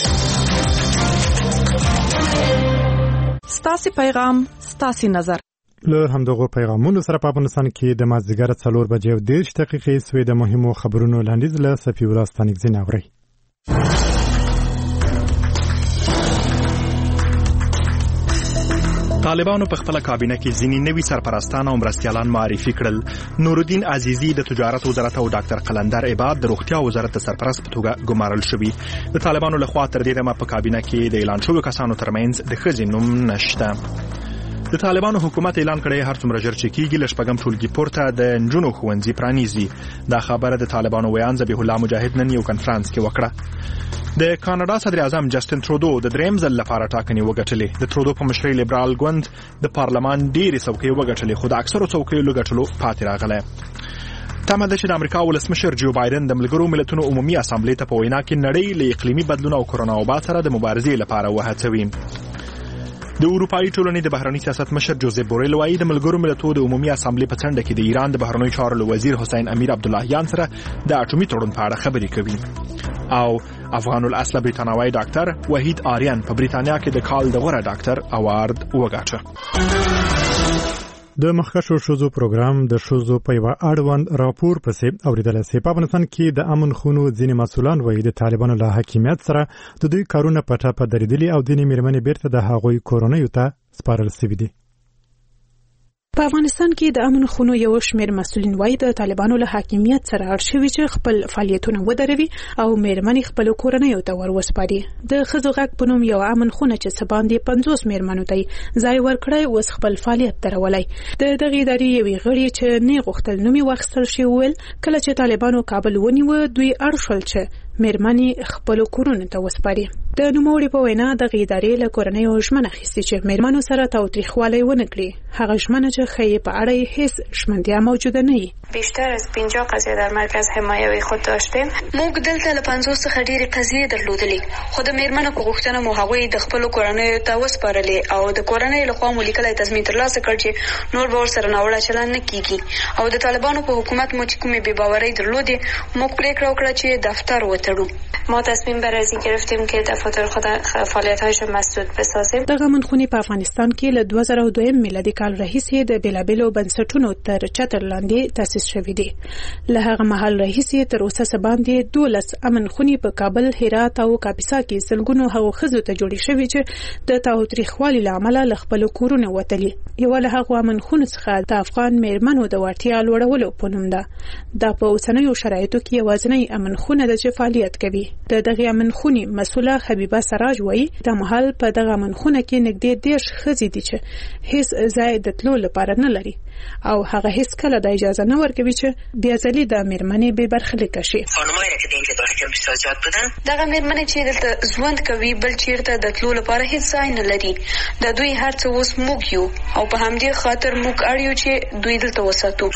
ستاسې پیغام ستاسې نظر. له همدغه پیغامونو سره په افغانستان کې د مازدیګر 4:30 سوی د مهمو خبرونو لاندیز له صفي الله ستانکزین اوري. طالبانو په خپل کابینه کې ځینې نوي سرپرستان او مرستیالان معرفي کړل. نورالدین عزیزی د تجارت وزارت او ډاکټر قلندر عباد د روغتیا وزارت د سرپرست په توګه ګمارل شوي. د طالبانو لخوا تر ډیره په کابینه کې د اعلان شویو کسانو ترمنځ د ښځې نوم نشته. د طالبانو حکومت اعلان کړی هر څومره ژر چې کېږي له شپږم ټولګي پورته د نجونو ښوونځي پرانیزي. دا خبره د طالبانو ویان ذبیح الله مجاهد نن یو کنفرانس کې وکړه. د کاناډا صدر اعظم جسټن ترودو د دریم ځل لپاره ټاکنې وګټلې. د ترودو په مشرۍ لیبرال ګوند د پارلمان ډېرې څوکۍ وګټلې، خو د اکثرو څوکیو له ګټلو پاتې راغلی. تمه ده چې د امریکا ولسمشر جو بایدن د ملګرو ملتونو عمومي اسامبلې ته په وینا کې نړۍ له اقلیمي بدلون او کرونا وبا سره د مبارزې لپاره وهڅوي. د اروپایي ټولنې د بهرنی سیاست مشر جوزف بوریل وایي د ملګرو ملتونو د عمومي اسامبلې په څنډه کې د ایران د بهرنیو چارو وزیر حسین امیر عبداللهیان سره د اټومي تړون په اړه خبرې کوي. او افغان الاصل بریتانوي ډاکټر وحید آریان په بریتانیا کې د کال د غوره ډاکټر اوارد وګاټه. د مخکښو ښځو پروګرام د ښځو په یوه اړوند راپور پسې اورېدلی سي. په افغانستان کې د امن خونو ځینې مسؤلان وایي د طالبانو له حاکمیت سره د دوی کارونه په ټاپه درېدلي او ځینې مېرمنې بیرته د هغوی کورنیو ته سپارل سوي دي. په افغانستان کې د امن خونو یو شمېر مسؤلین وایي د طالبانو له حاکمیت سره اړ شوي چې خپل فعالیتونه ودروي او مېرمنې خپل کورنیو ته وروسپاري. د ښځو غږ په نوم یو امن خونه چې څه باندې 50 مېرمنو ته ځای ورکړی اوس خپل فعالیت درولی. د دغې ادارې یوې غړي چې نه غوښتل نوم یې واخیستل شي وویل کله چې طالبانو کابل ونیوه دوی اړ شول چې مېرمنې خپل کورونو ته وسپاري. د نوموړي په وینا دغې ادارې له کورنیو ژمنه اخیستې چې مېرمنو سره تاوتریخوالی ونه کړي. هغه ژمنه چې ښیي په اړه یې هیڅ ژمنتیا موجوده نه وي. بیشتر از 50 قضیه در مرکز حمایوي خود داشتیم. موږ دلته له 50 څخه ډېرې قضیې درلودلې، خو د مېرمنو په غوښتنه مو هغوی د خپلو کورنیو ته وسپارلې او د کورنیو لخوا مو لیکلی تضمین ترلاسه کړ چې نور به ورسره ناوړه چلند نه کیږي. او د طالبانو په حکومت مو چې کومې بېباورۍ درلودې موږ پرېکړه وکړه چې دفتر وتړو. ما تصمیم بر ازی گرفتیم که دفاتر خود فعالیت‌هایشان مسدود بسازیم. دغه منخونی په افغانستان کې له 2002 میلادي کال راهیسې د بیلابیلو بنسټونو تر چتر لاندې تاسیس شوې دي. له هغه مهال راهیسې تر اوسه باندې 12 امن خونی په کابل، هرات او کاپیسا کې سلګونو هغو ښځو ته جوړې شوې چې د تاوتریخوالي له امله له خپل کورونو وتلي. یو له هغو امن خونو څخه د افغان مېرمنو د وړتیا لوړولو په نوم ده. دا په اوسنیو شرایطو کې یوازینی امن خونه ده چې فعالیت کوي. د دغه امن خونی مسؤله حبیبه سراج وایي د محل په دغه امن خونه کې نږدې 10 ښځې دي چې هیڅ ځای د تلو لپاره نه لري او هغه هیڅ کله د اجازه نه ورکوي چې بیا ځلې د مېرمنې به برخلیک شي. خانمایی که د اینجا داخل بسیار زیاد بودن دغه مېرمنې چې دلته ژوند کوي بل چیرته د تلو لپاره هیڅ ځای نه لري. د دوی هر څه اوس موږ یو او په همدې خاطر موږ اړ یو چې دوی دلته وساتو.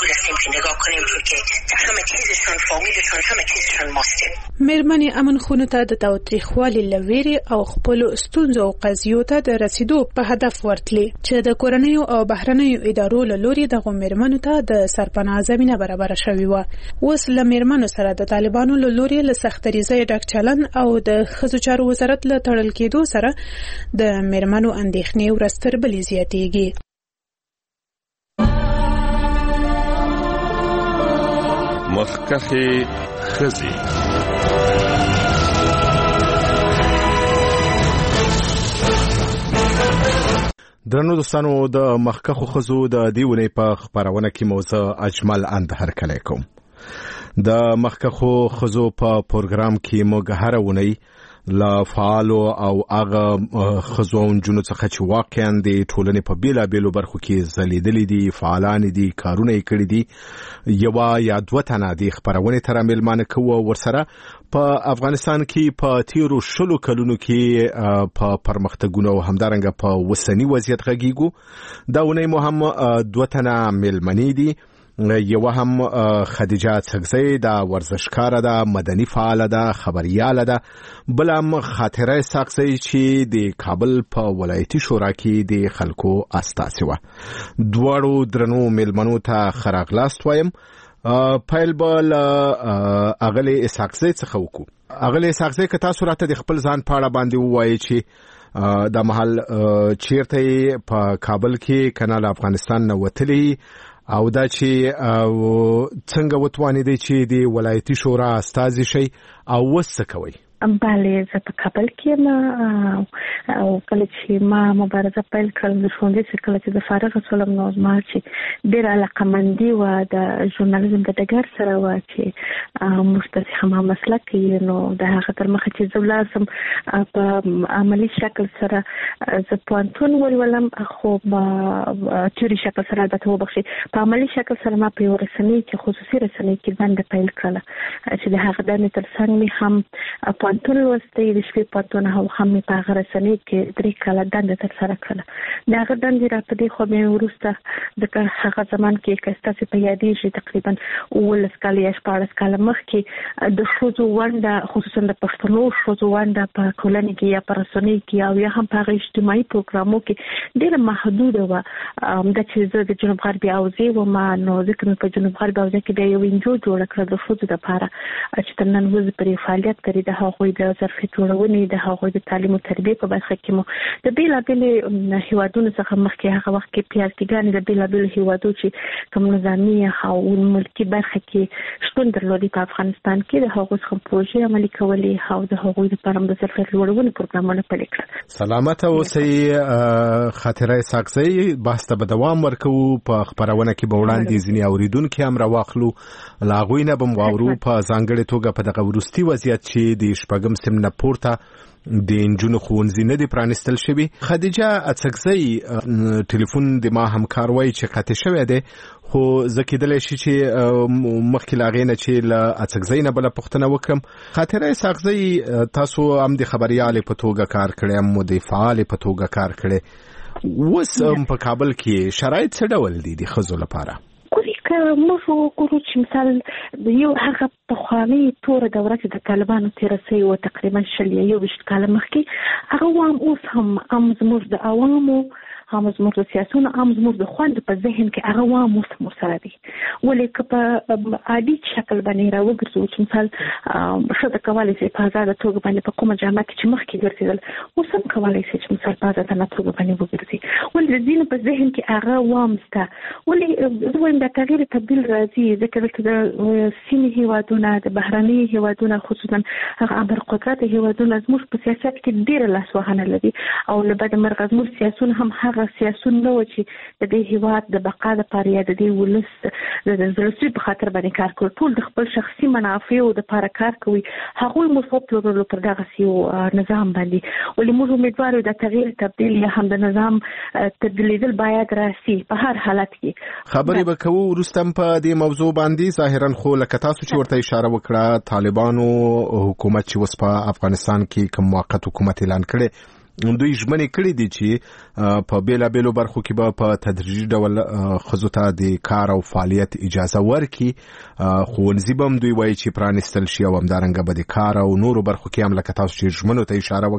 مېرمنې امن خونو ته د تاوتریخوالي له ویرې او خپلو ستونزو او قضیو ته د رسیدو په هدف ورتلي چې د کورنیو او بهرنیو ادارو له لوري دغه مېرمنو ته د سرپناه زمینه برابر شوې وه. اوس له مېرمنو سره د طالبانو له لوري له سختریزۍ ډک چلن او د ښځو چارو وزارت له تړل کېدو سره د مېرمنو اندېښنې ورځ تر بلې زیاتېږي. مخکښې ښځې. درنو دوستانو د مخکښو ښځو د دې ونې په خپرونه کې موضوع اجمل اند هرکلی کوم. د مخکښو ښځو په پروګرام کې موږ هره ونې لا فعالو او هغه ښځو او نجونو څخه چې واقعا د ټولنې په بیلابیلو برخو کې ځلیدلي دي، فعالان دي، کارونه یې کړي دي. یوه یا دوه تنه د خپرونې تر میلمانه کوو ورسره په افغانستان کې په تیرو 20 کلونو کې په پرمختګونو او همدارنګه په وسنی وضعیت غږیږو. دا ونې مو هم دوه تنه میلمنې دي. یو هم خدیجه څګزی دا ورزشکاره ده، مدني فعاله ده، خبرياله ده. بل هم خاطره څګزی چې د کابل په ولایتي شورا کې د خلکو استازي و. دواړو درنو میلمنو ته خراغلاست وایم. پایل بل اغلی څګزی څخه وکړو. اغلی څګزی که تاسو راته د خپل ځان په اړه باندې ووایي چې د محل چیرته په کابل کې کنال افغانستان نه وتلی او دا چې څنګه وتوانیدئ چې د ولایتي شورا استازي شئ او وڅه کوئ؟ بله، زه په کابل کې او کله چې ما مبارزه پیل کړل د ښوونځي څخه، کله چې زه فارغه شولم نو زما چې ډېره علاقمندي وه د ژورنالیزم د ډګر سره وه چې موږ ته هماغه مسلک یې، نو د هغه تر مخه چې زه ولاړ سم په عملي شکل سره زه پوهنتون ولولم، خو په تیوري شکل سره البته وبخښئ، په عملي شکل سره ما په یوه رسنۍ کې، خصوصي رسنۍ کې دنده پیل کړله چې د هغه دندې تر څنګ مې هم پوهنتون لوستی، د شپې پوهنتون هم مې په هغه رسنۍ کې 3 کاله دنده ترسره کړله. د هغه دندې را په دې خوا مې وروسته ځکه هغه زمان کې که ستاسې په یادېږي تقریبا 19 کاله یا 14 کاله مخکې د ښځو ونډه، خصوصا د پښتنو ښځو ونډه په ټولنې کې یا په رسنۍ کې او یا هم په هغه اجتماعي پروګرامو کې ډېره محدوده وه. دا چې زه د جنوب غربي حوزې وم، نو ځکه مې په جنوب غربي حوزه کې بیا یو انجو جوړه کړه د ښځو دپاره چې تر نن ورځې پرې فعالیت کوي. د هغوی د ظرفیت جوړونې، د هغوی د تعلیم او تربیې په برخه کې مو د بیلابیلو هیوادونو څخه مخکې هغه وخت کې پیاستګانې د بیلابیلو هیوادو چې کوم نظامي او ملکي برخه کې شتون درلودي په افغانستان کې، د هغوی څخه پروژې عملي کولې او د هغوی لپاره د ظرفیت جوړونې پروګرامونه پیل کړل. سلامته اوسئ خاطره څګزی. بحث ته به دوام ورکوو. په خبرونه کې به وړاندې ځینې اوریدونکي هم راواخلو، له هغوی نه به واورو په ځانګړې توګه په دغه وروستي وضعیت چې د شپږم سیم نه پورته د نجونو ښوونځي نه دي پرانیستل شوي. خدیجه څګزی ټلیفون د ما همکار وایي چې قطع شوی دی، خو زه کېدلی شي چې مخکې له هغې نه چې له څګزی نه بله پوښتنه وکړم. خاطره څګزی، تاسو هم د خبریالې په توګه کار کړی، هم د فعالې په توګه کار کړی. اوس په کابل کې شرایط څه ډول دي د ښځو لپاره؟ که موږ وګورو چې مثال د یو هغه پخوانۍ توره دوره چې د طالبانو تېره سوې وه تقریبا 20 کاله مخکې، هغه وام اوس هم زموږ د عوامو، هم زموږ د سیاسونو، هم زموږ د خوند په ذهن کې هغه وام اوس هم ورسره دی. ولې که په عادي شکل باندې راوګرځو چې مثال ښځه کولی شي په ازاده توګه باندې په کومه جامه کې چې مخکې ګرځېدل، اوس هم کولی شي چې مثال په ازادانه توګه باندې وګرځي. ولې د ځینو په ذهن کې هغه وام شته. ولې زه وایم دا تغییر تبدیل راځي، ځکه دلته د سیمې هیوادونه، د بهرني هیوادونه، خصوصا هغه ابرقدرته هیوادونه زموږ په سیاست کې ډېره لاسوهنه لري او له بده مرغه زموږ سیاسون هم هغه سیاسون نه و چې د دې هیواد د بقا لپاره یا د دې ولس د زړسوي په خاطر باندې کار کوي. ټول د خپل شخصي منافعو دپاره کار کوي. هغوی موږ وپلورلو پر دغسې یو نظام باندې. ولې موږ امیدوار یو د تغییر تبدیل یا هم د نظام تبدیلېدل باید راسي په هر حالت کې. خبرې به کوو وروسته په دې موضوع باندې. ظاهرا خو لکه تاسو چې ورته اشاره وکړه، طالبانو حکومت چې اوس په افغانستان کې کوم موقت حکومت اعلان کړي، دوی ژمنې کړې دي چې په بیلابیلو برخو کې به په تدریجي ډول ښځو ته د کار او فعالیت اجازه ورکړي. ښوونځي به هم دوی وایي چې پرانیستل شي او همدارنګه به د کار او نورو برخو کې هم لکه تاسو چې ژمنو ته اشاره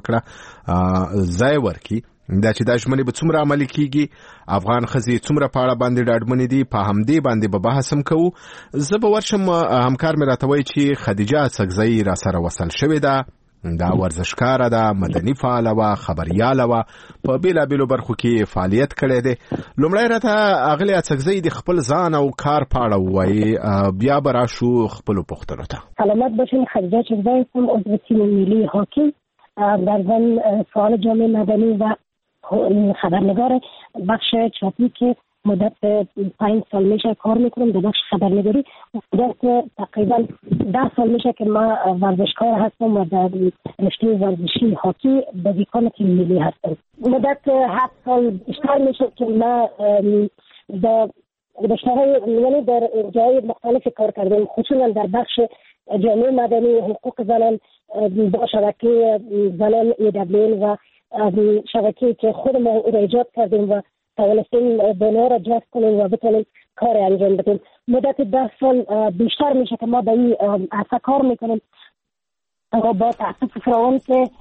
وکړه ځای ورکړي. دا چې دا ژمنې به څومره عملي کیږي، افغان ښځې څومره په اړه باندې ډاډمنې دي، په همدې باندې به بحث هم کوو. زه به ورشم، همکار مې راته وایي چې خدیجه څګزی را سره وصل شوې ده. دا ورزشکاره ده، مدني فعاله وه، خبریاله وه، په بیلابیلو برخو کې فعالیت کړی دی. لومړی راته اغلې څګزی د خپل ځان او کار په اړه ووایي، بیا به راشو خپلو پوښتنو ته. سلامت باشین. خدیجه څګزی هستم، عضو تیم ملی هاکی، در ضمن فعال جامعه مدنی و خبرنگار بخش چاپی که مدت 5 سال میشه کار میکنم در بخش خبرنگاری. مدت تقریبا 10 سال میشه که ما ورزشکار هستم و در رشته ورزشی هاکی بازیکن تیم ملی هستم. مدت 7 سال بیشتر میشه که ما در یعنی در جای مختلف کار کردیم، خصوصا در بخش جامعه مدنی، حقوق زنان، با شبکه زنان EWN و شبکه‌ای که خودمون ایجاد کردیم و توانستیم بنا را جذب کنیم و بتونیم کار انجام بدیم. مدت 10 سال بیشتر میشه که ما به این عرصه کار میکنیم و با تاسف فراوان که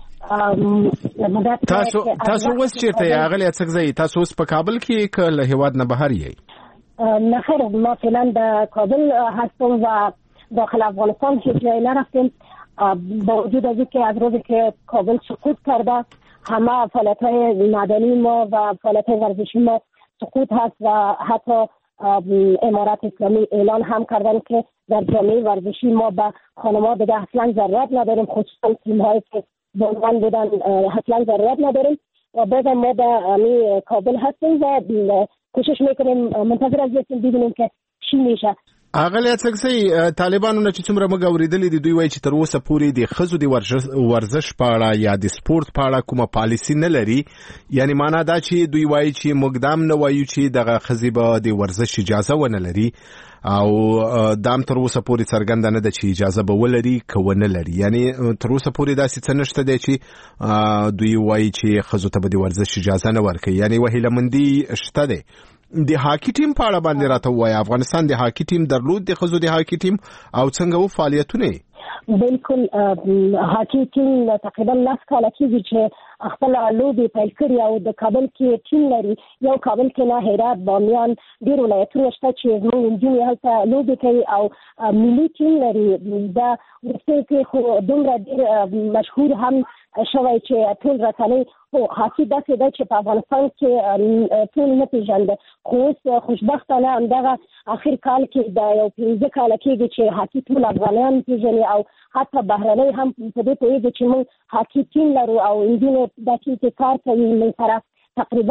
تاسو اوس چیرته اغلی اڅکزی تاسو اوس په کابل کې که له هیواد نه بهر یې؟ نه خیر، ما فعلا در کابل هستم و داخل افغانستان هیچ جایی نرفتیم. با وجود از اینکه از روزی که کابل سقوط کرده همه فعالیت‌های مدنی ما و فعالیت‌های ورزشی ما سقوط هست و حتی امارات اسلامی اعلان هم کردن که در جامعه ورزشی ما به خانم‌ها دیگه اصلا ضرورت نداریم، خصوصا تیم‌هایی که بعنوان بودن اصلا ضرورت نداریم و بعد ما در کابل هستیم و کوشش میکنیم منتظر از ببینیم که چی میشه. اغلی اڅکزی طالبانو نه چې څومره موږ اوریدلې دي دوی وایي چې تر اوسه پورې د ښځو د ورزش په اړه یا د سپورت په اړه کومه پالیسي نه لري. یعنی معنا دا چې دوی وایي چې موږ دام نه وایو چې دغه ښځې به د ورزش اجازه ونه لري او دام تر اوسه پورې څرګنده نه ده چې اجازه به ولري که ونه لري. یعنی تر اوسه پورې داسې څه نشته دی چې دوی وایي چې ښځو ته به د ورزش اجازه نه ورکوي. یعنی وهیله‌مندي شته دی. د هاکی ټیم په اړه باندې راته وایي، افغانستان د هاکی ټیم درلود د ښځو د هاکی ټیم او څنګه و فعالیتونه؟ بالکل هاکی ټیم تقریبا 10 کاله کېږي چې خپل لوبې پیل کړي او د کابل کې ټیم لري. یو کابل کې نه، هرات، بامیان، ډېر ولایتونه شته چې زموږ نجونې هلته لوبې کوي او ملي ټیم لري. دا وروسته کې خو دومره ډېر مشهور هم شوی چې ټول رسنۍ هاکی داسې ده چې په افغانستان کې ټول نه پېژنده. خو اوس خوشبختانه همدغه اخر کال کې د یو 15 کاله کېږي چې هاکی ټول افغانان پېژني او حتی بهرنۍ هم په دې پوهېږي چې موږ هاکی ټیم لرو او نجونې دا ټیم کې کار کوي. موږ سره تقریبا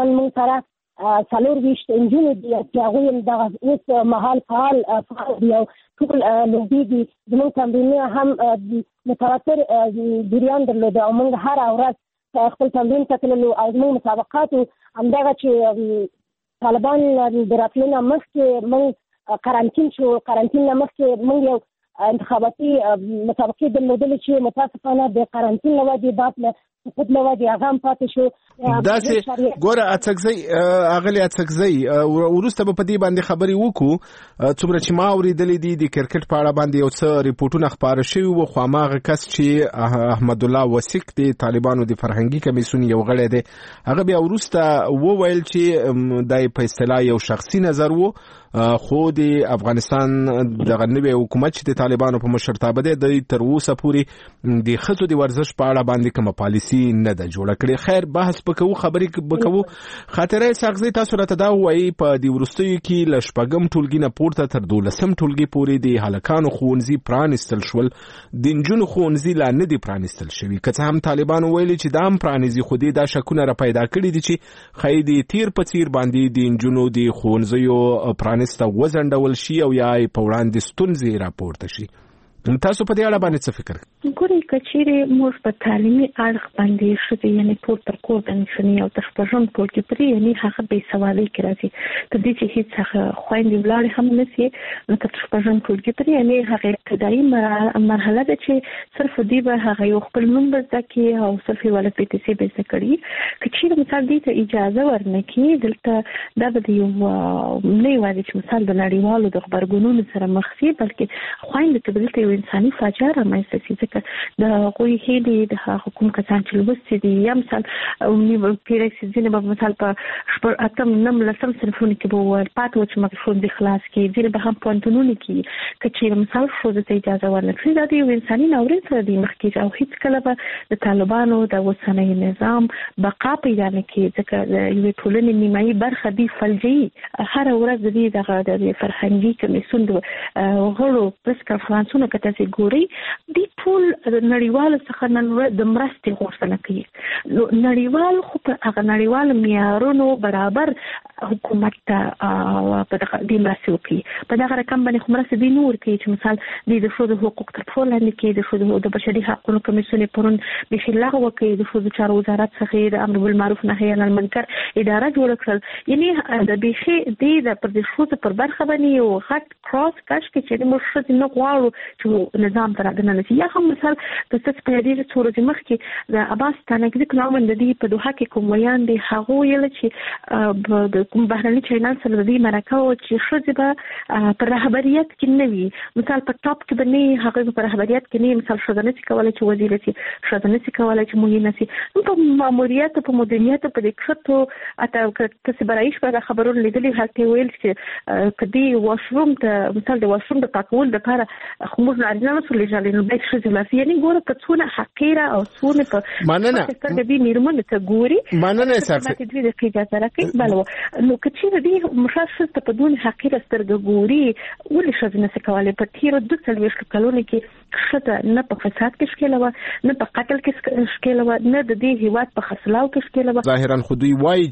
24 نجونې دي چې هغوی دغه اوس مهال فعال دي او ټول لوبېږي. زموږ تمرینونه هم متواتر جریان درلوده او موږ هره ورځ خپل تمرین ته تللو او زموږ مسابقاتو همدغه چې طالبان د راتلو نه مخکې موږ قرنطین شو، قرنطین نه مخکې موږ یو انتخاباتي مسابقې درلودلې چې متاسفانه د قرنطین له وجې بعد له سقوط له وجې هغه هم پاتې شو. داسې ګوره اغلی اڅکزی وروسته به په دې باندې خبرې وکړو. څومره چې ما اورېدلې دي د کرکټ په اړه باندې یو څه ریپورټونه خپاره شوي وو، خو هماغه کس چې احمد الله وثیق د طالبانو د فرهنګي کمیسیون یو غړی دی هغه بیا وروسته وویل چې دا په اصطلاح یو شخصي نظر وو، خو د افغانستان دغه نوی حکومت چې د طالبانو په مشرتابه دی د تر اوسه پورې د ښځو د ورزش په اړه باندې کومه پالیسي نه ده جوړه کړې. خیر بحث وکړو، خبرې وکړو. خاطره ساغزي تاسو راته دا وایي په د وروستیو کې له شپږم ټولګي نه پورته تر 12م ټولګي پورې د هلکانو ښوونځي پرانیستل شول، د نجونو ښوونځي لا نه دي پرانیستل شوي. که څه هم طالبانو ویلي چې دا هم پرانیزي، خو دا شکونه را پیدا کړي دي چې ښایي د تیر په څیر باندې د نجونو د ښوونځیو پرانیسته وځنډول شي او یا په وړاندې ستونزې راپورته شي. تاسو په دې اړه باندې څه فکر؟ ګورئ کچېرې موږ په تعلیمي اړخ باندې ښځې یعنې پور تر کور دنشنې او د خپرژم ټولګي پرې یعنې هغه بې سوادۍ کې راځي تر دې چې هېڅ هغه خویندې ولاړې هم نه سي لکه تر خپرژم ټولګي پرې یعنې هغه ابتدایي مرحله ده چې صرف دوی به هغه یو خپل نوم به زده کړي او صرف یې ولې PTC به زده کړي. که چېرې مثال دې ته اجازه ورنه کړي دلته دا به د یو نه یوازې چې مثال د نړیوالو د غبرګونونو سره مخ شي بلکې خویندو ته به دلته یو انساني فاجعه رامنځته شي ځکه د هغوی هیلې د هغه کوم کسان چې لوستي دي یا مثال پیرې ځینې به مثال په اتم نم لسم صنفونو کې به پاتې و چې موږ ښوونځي خلاص کړي، ځینې به هم پوهنتونونو کې که چېرې مثال ښځو ته اجازه ورنه کړي دا د یو انساني ناورین سره دی مخ کېږي او هېڅکله به د طالبانو د اوسنی نظام بقا پیدا نه کړي ځکه د یوې ټولنې نیمایي برخه دي فلجوي. هره ورځ د دې دغه د فرهنګي کمیسیون د غړو پرس کنفرانسونه که تاسې ګورئ دې ټول نړیوالو څخه نن د مرستې غوښتنه کوي. نو نړیوال خو په هغه نړیوالو معیارونو برابر حکومت په دې مرسته وکړي. په دغه رقم باندې خو مرسته دی نور کوي چې مثال د ښځو حقوق تر پښو لاندې کې د ښځو د بشري حقوقو کمیسیون پرون د شلغه وکړي د ښځو چارو وزارت څخه د امر بالمعروف نهي عن المنکر اداره جوړ کړل. یعنی د بيخي د پر د ښځو پر برخه باندې یو غټ کراس کش کې چې موږ ښځې نه غواړو چې نظام تر دننه نشي. یا هم مثال د څه په دې څورې مخ کې د عباس تانګ د کلام د دې په دوحه کې کوم ویان دي هغه ویل چې د کوم بهرني چینل سره د دې مرکه او چې ښځې به پر رهبریت کې نه وي. مثال په ټاپ کې باندې هغه پر رهبریت کې نه مثال ښځه نشي کولای چې وزیر شي، ښځه نشي کولای چې مهمه شي. په ماموریت په مدیریت په دې کښته اته کسب رئیس په خبرونو لیدلې هڅه ویل چې کدي واشروم ته مثال د واشروم د پاکول لپاره خمور نارینه مسولې ځلې نو به ښځه لاسي یعنی ګوره کڅونه حقیره او څونه په مننه څنګه دې میرمن ته ګوري مننه ساکسي چې دې د اجازه راکړي بلو نو کچې دې مشخص ته په دون حقیره سترګ ګوري ولې ښځه نه سکواله په تیر د څلويش کلونو کې ښځه نه په فساد کې شکل و نه په قتل کې شکل و نه د دې هیواد په خسلاو کې شکل و. ظاهرا خو دوی وایي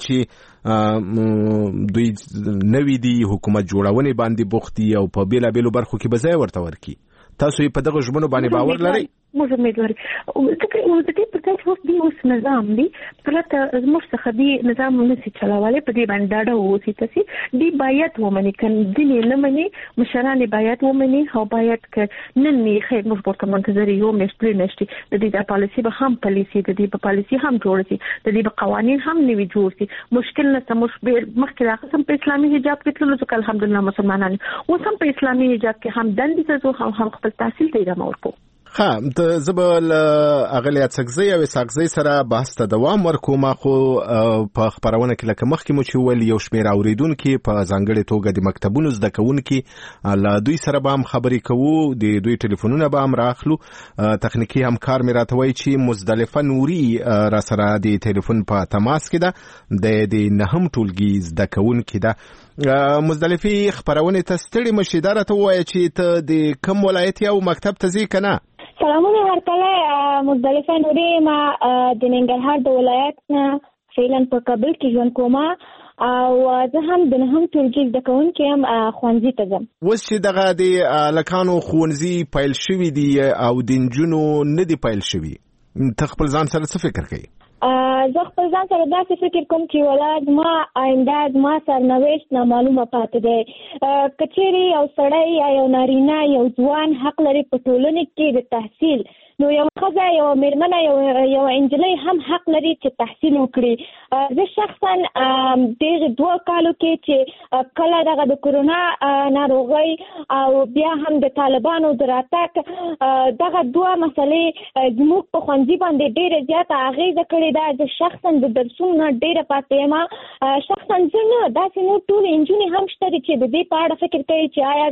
چې دوی نوې دی حکومت جوړونې باندې بوختي او په بیلا بیلو برخو کې به ځای ورته ورکي. تاسو په دغه ژمنو باندې باور لرئ؟ موږ امیدوار یو د دې په تاسو د اوس نظام دی پرته زموږ څخه دی نظام نشي چلاواله په دې باندې ډاډه ووسی تاسو دی باید ومني کله دې نه مني مشران باید ومني او باید ک نن نه خیر موږ ورته منتظر یو مشتري نشي د دې د پالیسي به هم پالیسي د دې په پالیسي هم جوړ شي د دې په قوانين هم نوي جوړ شي. مشکل نه سموش مخکې راغسم په اسلامي حجاب کې تللو ځکه الحمدلله مسلمانان او هم په اسلامي حجاب کې هم دندې ته هم خپل تحصیل ته ادامه ورکړو. ها ته زبل اغلیات سګزی او سګزی سره بحث ته دوام ورکوم. خو په خبرونه کې لکه مخکې مو چې ول یو شمیر اوریدونکو په ځانګړي توګه د مکتبونو زده کوونکو لا دوی سره به هم خبرې کوو د دوی ټلیفونونه به هم راخلو. تخنیکی همکار مې راته وایي چې مزدلفه نوري را سره د ټلیفون په تماس کې ده د نهم ټولګي زده کوونکو ده. مزدلفي خبرونه ته ستړي مشیدار ته وایي چې ته د کوم ولایت او مکتب ته ځې کنه؟ سلامونه هرکله مزدلفه نوري ما د ننګرهار د ولایت نه فعلا په کابل کې ژوند کوم او زه هم د نهم ټولګي زده کوونکې یم ښوونځي ته ځم. اوس چې دغه د لکانو ښوونځي پیل شوي دي او د نجونو نه دي پیل شوي ته خپل ځان سره څه فکر کوي؟ زه خپل ځان سره داسې فکر کوم چې ولاد ما آینده ما سرنوشت نامعلومه پاتې دی. که چیرې یو سړی یا یو نارینه یو ځوان حق لري په ټولنه کې د تحصیل نو یو ښځه یو میرمنه یو انجلۍ هم حق لري چې تحصیل وکړي. زه شخصا دغه 2 کالو کې چې کله دغه د کورونا ناروغي او بیا هم د طالبانو د راتګ دغه 2 مسلې زموږ په ښوونځي باندې ډېره زیاته اغیزه کړې ده. زه شخصا د درسونو ډېره پاتې یم. شخصا زه نه داسې نور ټول انجونې هم شته چې د دې په اړه فکر کوي چې آیا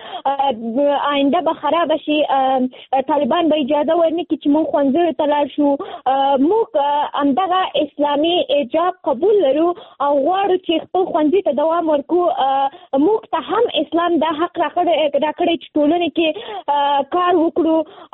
موږ آینده به خراب شي طالبان به اجازه ورنه کې چې موږ ښوونځیو ته لاړ شو. موږ همدغه اسلامي حجاب قبول لرو او غواړو چې خپل ښوونځي ته دوام ورکړو. موږ ته هم اسلام دا حق راکړی چې ټولنې کې کار وکړو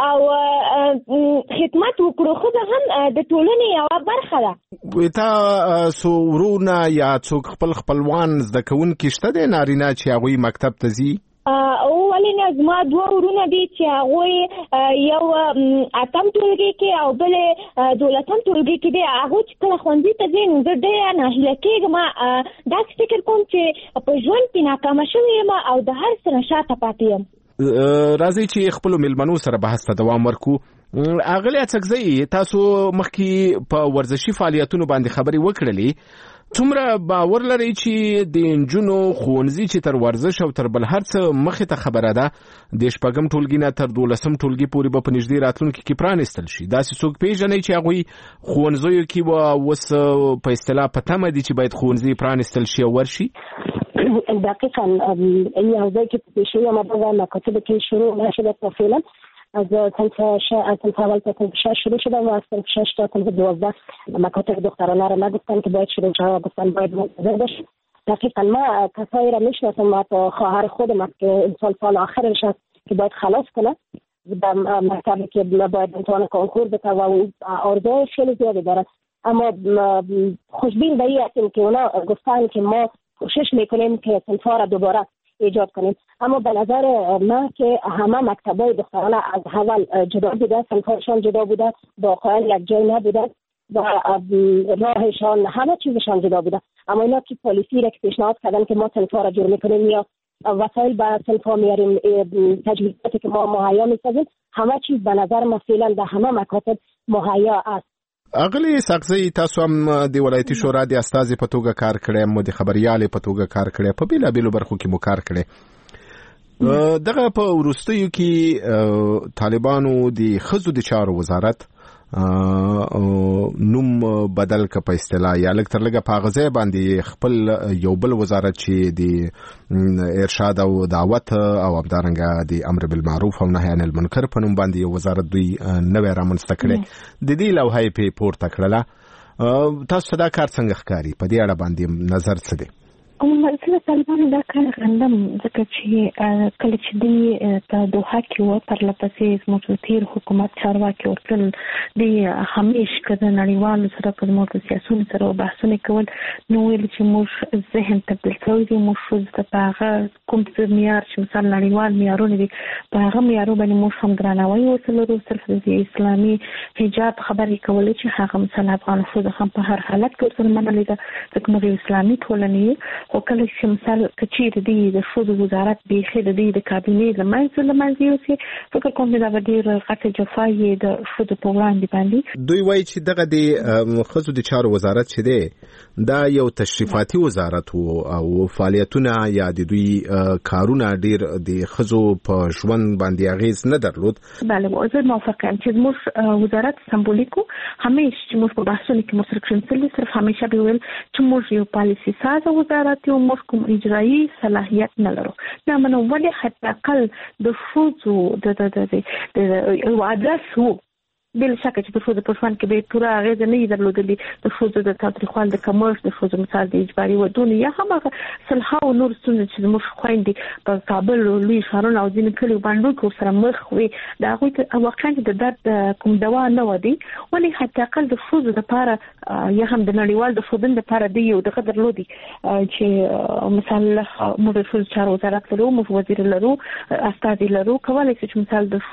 او خدمت وکړو. ښځه هم د ټولنې یوه برخه ده. تا ورونه یا څوک خپلوان زده کوونکي شته دی نارینه چې هغوی مکتب ته ځي؟ ولې نه زما 2 ورونه دي چې هغوی یو 8م ټولګي کې او بل 12م ټولګي کې دي. هغوی چې کله ښوونځي ته ځي نو زه ډېره ناهیله کېږم. داسې فکر کوم چې په ژوند کې ناکامه شوې یم او د هر څه نه شاته پاتې یم. راځئ چې خپلو میلمنو سره بحث ته دوام ورکو. اغلیات سګزی تاسو مخکې په ورزشي فعالیتونو باندې خبرې وکړلې. څومره باور لري چې د نجونو ښوونځي چې تر ورزش او تر بل هر څه مخې ته خبره ده د 6م ټولګي نه تر 12م ټولګي پورې به په نږدې راتلونکي کې پرانیستل شي؟ داسې څوک پیژنئ چې هغوی ښوونځیو کې به اوس په اصطلاح په تمه دي چې باید ښوونځي پرانیستل شي او ورشي؟ دقیقا یو ځای کې په پیشویه مدغه مکاتب کې شروع نشده فعلا از سنت اول تا سنت 6 شروع شده و از سنت 6 تا سنت 12 مکاتب دخترانه را نگفتن که باید شروع شده، گفتن باید منتظر باشید. دقیقا ما کسایی را میشناسم، حتی خواهر خودم که این سال آخرش هست که باید خلاص کنه به مکتبی که باید امتحان کنکور بده و آرزوی خیلی زیادی دارن. اما خوشبین به این هستیم که اونا گفتن که ما کوشش میکنیم که صنف‌ها را دوباره ایجاد کنیم. اما به نظر من که همه مکتبای دخترانه از اول جدا بوده، صنف‌هاشان جدا بوده، داخل یک جای نبوده و راهشان همه چیزشان جدا بوده. اما اینا که پالیسی را که پیشنهاد کردن که ما صنف‌ها را جور میکنیم یا وسایل برای صنف‌ها میاریم، تجهیزاتی که ما مهیا میسازیم، همه چیز به نظر من فعلا در همه مکاتب مهیا است. اغلی ساقزی تاسو هم د ولایتي شورا د استازي په توګه کار کړی، مو د خبريالې په توګه کار کړی، په بیلابیلو برخو کې مو کار کړی. دغه په وروستیو کې طالبانو د ښځو د چارو وزارت نوم بدل ک په اصطلاح یا لکه تر لګه په غزه باندې خپل یو بل وزارت چې د ارشاد او دعوت او همدارنګه د امر بالمعروف او نهی عن المنکر په نوم باندې یو وزارت دوی نوې رامنځته کړي. د دې لوحې په پورته کړله. تاسو دا کار څنګه ښکاري؟ په دې اړه باندې نظر څه دی؟ مثلا طالبانو دا کار غندم ځکه چې کله چې دوی په دوحه کې و پرلپسې زموږ تیر حکومت چارواکي ورتل د همیش که د نړیوالو سره په زموږ سیاسونو سره بحثونه کول، نو ویل چې موږ ذهن تبدیل کوي دي، موږ ښځو ته په هغه کوم معیار چې مثلا نړیوال معیارونه دي په هغه معیارو باندې موږ هم درناوی ورته لرو. صرف د اسلامي حجاب خبرې کولې چې هغه مثلا افغان ښځو هم په هر حالت کې ورسره منلې ده ځکه موږ اسلامي ټولنې او کله چې مثال کچیر دی د ښځو وزارت بیخي د دې د کابینې لمنځه یوسي، فکر کوم دا به ډېر غټه جفا یې د ښځو په وړاندې باندې. دوی وایي چې دغه د ښځو د چارو وزارت چې دی دا یو تشریفاتي وزارت او فعالیتونه یا د دوی کارونه ډېر د ښځو په ژوند باندې اغیز نه درلود. بله زه موافقه یم چې زموږ وزارت سمبولیکو همیشه چې موږ په بحثونو کې مو سره کړنسلي صرف همیشه به ویل چې موږ یو پالیسي سازه وزارت یو، موږ کوم اجرایي صلاحیت نه لرو. دا منو ولې حتی اقل د ښځو د یو ادرس وو، بل شک چې د ښځو په ژوند کې به پوره اغېز نه یې درلودلي، د ښځو د تاوتریخوالي د کمښت، د ښځو مثال د اجباري ودونو یا هم هغه سلهاو نور ستونزې چې زموږ خویندې په کابل لوی ښارونو او ځینې کلیو بانډو کې ورسره مخ وي، د هغوی ته واقعا د درد کوم دوا نه و دی. ولې حتی اقل د ښځو دپاره یا هم د نړیوال د ښودنې دپاره دی یو دغه درلودي چې مثال موږ د ښځو چارو وزارت لرو، موږ وزیر لرو، استازي لرو، کولی شو چې مثال د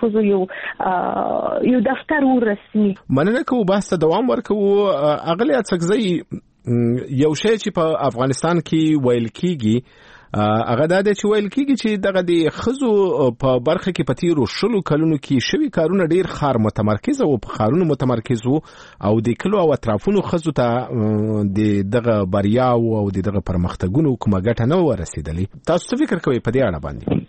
ښځو یو دفتر رسمي. مننه کوو، بحث ته دوام ورکوو. اغلی اڅکزی یو شی چې په افغانستان کې ویل کیږي هغه دا دی چې ویل کیږي چې دغه د ښځو په برخه کې په تیرو 20 کلونو کې شوي کارونه ډیر خار متمرکز او په خارونو متمرکز وو او د کلو او اطرافونو ښځو ته د دغه بریا او د دغه پرمختګونو کومه ګټه نه ورسېدلې. تاسو څه فکر کوئ په دې اړه باندې؟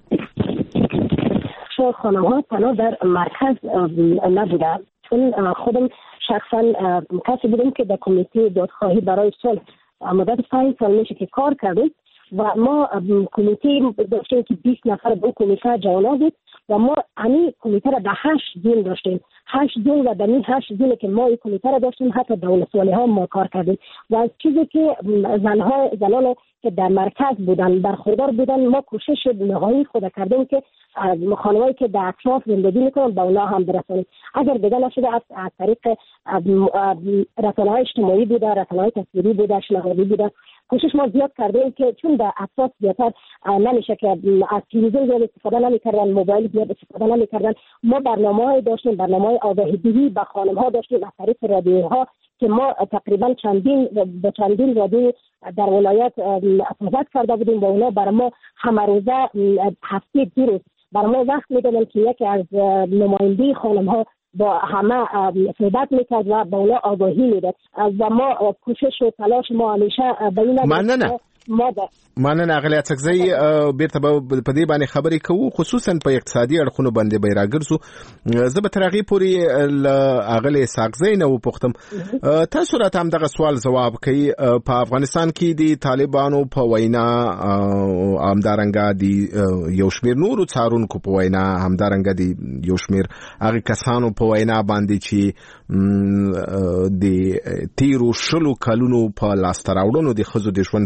خانم‌ها تنها در مرکز نبودن، چون خودم شخصا کسی بودم که در کمیته دادخواهی برای صلح مدت 5 سال میشه که کار کردیم و ما کمیته داشتیم که 20 نفر به کمیته جوانه بود و ما همین کمیته را در 8 زون داشتیم، 8 زون و در این 8 زونی که ما این کمیته را داشتیم حتی دولت‌والی ها ما کار کردیم و از چیزی که زنان که در مرکز بودن برخوردار بودن ما کوشش نهایی خود کردیم که خانمایی که در اطراف زندگی میکنن به اونا هم برسونیم. اگر دیگه نشده از طریق رسانه‌های اجتماعی بوده، رسانه‌های تصویری بوده، شنوایی بوده، کوشش ما زیاد کردیم که چون در اطراف زیادتر نمیشه که از تلویزیون زیاد استفاده نمیکردن، موبایل زیاد استفاده نمیکردن، ما برنامه‌های داشتیم، برنامه‌های آگاهی‌دهی به خانم‌ها داشتیم از طریق رادیوها که ما تقریبا چندین رادیو در ولایت صحبت کرده بودیم با اونا. برای ما همه روزه هفته 2 روز برای ما وقت میدادن که یکی از نماینده خانم‌ها با همه صحبت میکرد و با اونا آگاهی میداد و ما کوشش و تلاش ما همیشه به این مننه اغلی اڅکزی بیرته په دې باندې خبرې کوو، خصوصا په اقتصادي اړخونو باندې به راګرځو. زه به تر هغې پورې اغلی ساقزی نه وپوښتم، تاسو راته همدغه سوال ځواب کوي. په افغانستان کې د طالبانو په وینا همدارنګه د یو شمېر نورو څارونکو په وینا همدارنګه د یو شمېر هغې کسانو په وینا باندې چې د تیرو 20 کلونو په لاسته راوړنو د ښځو د ژوند په برخه کې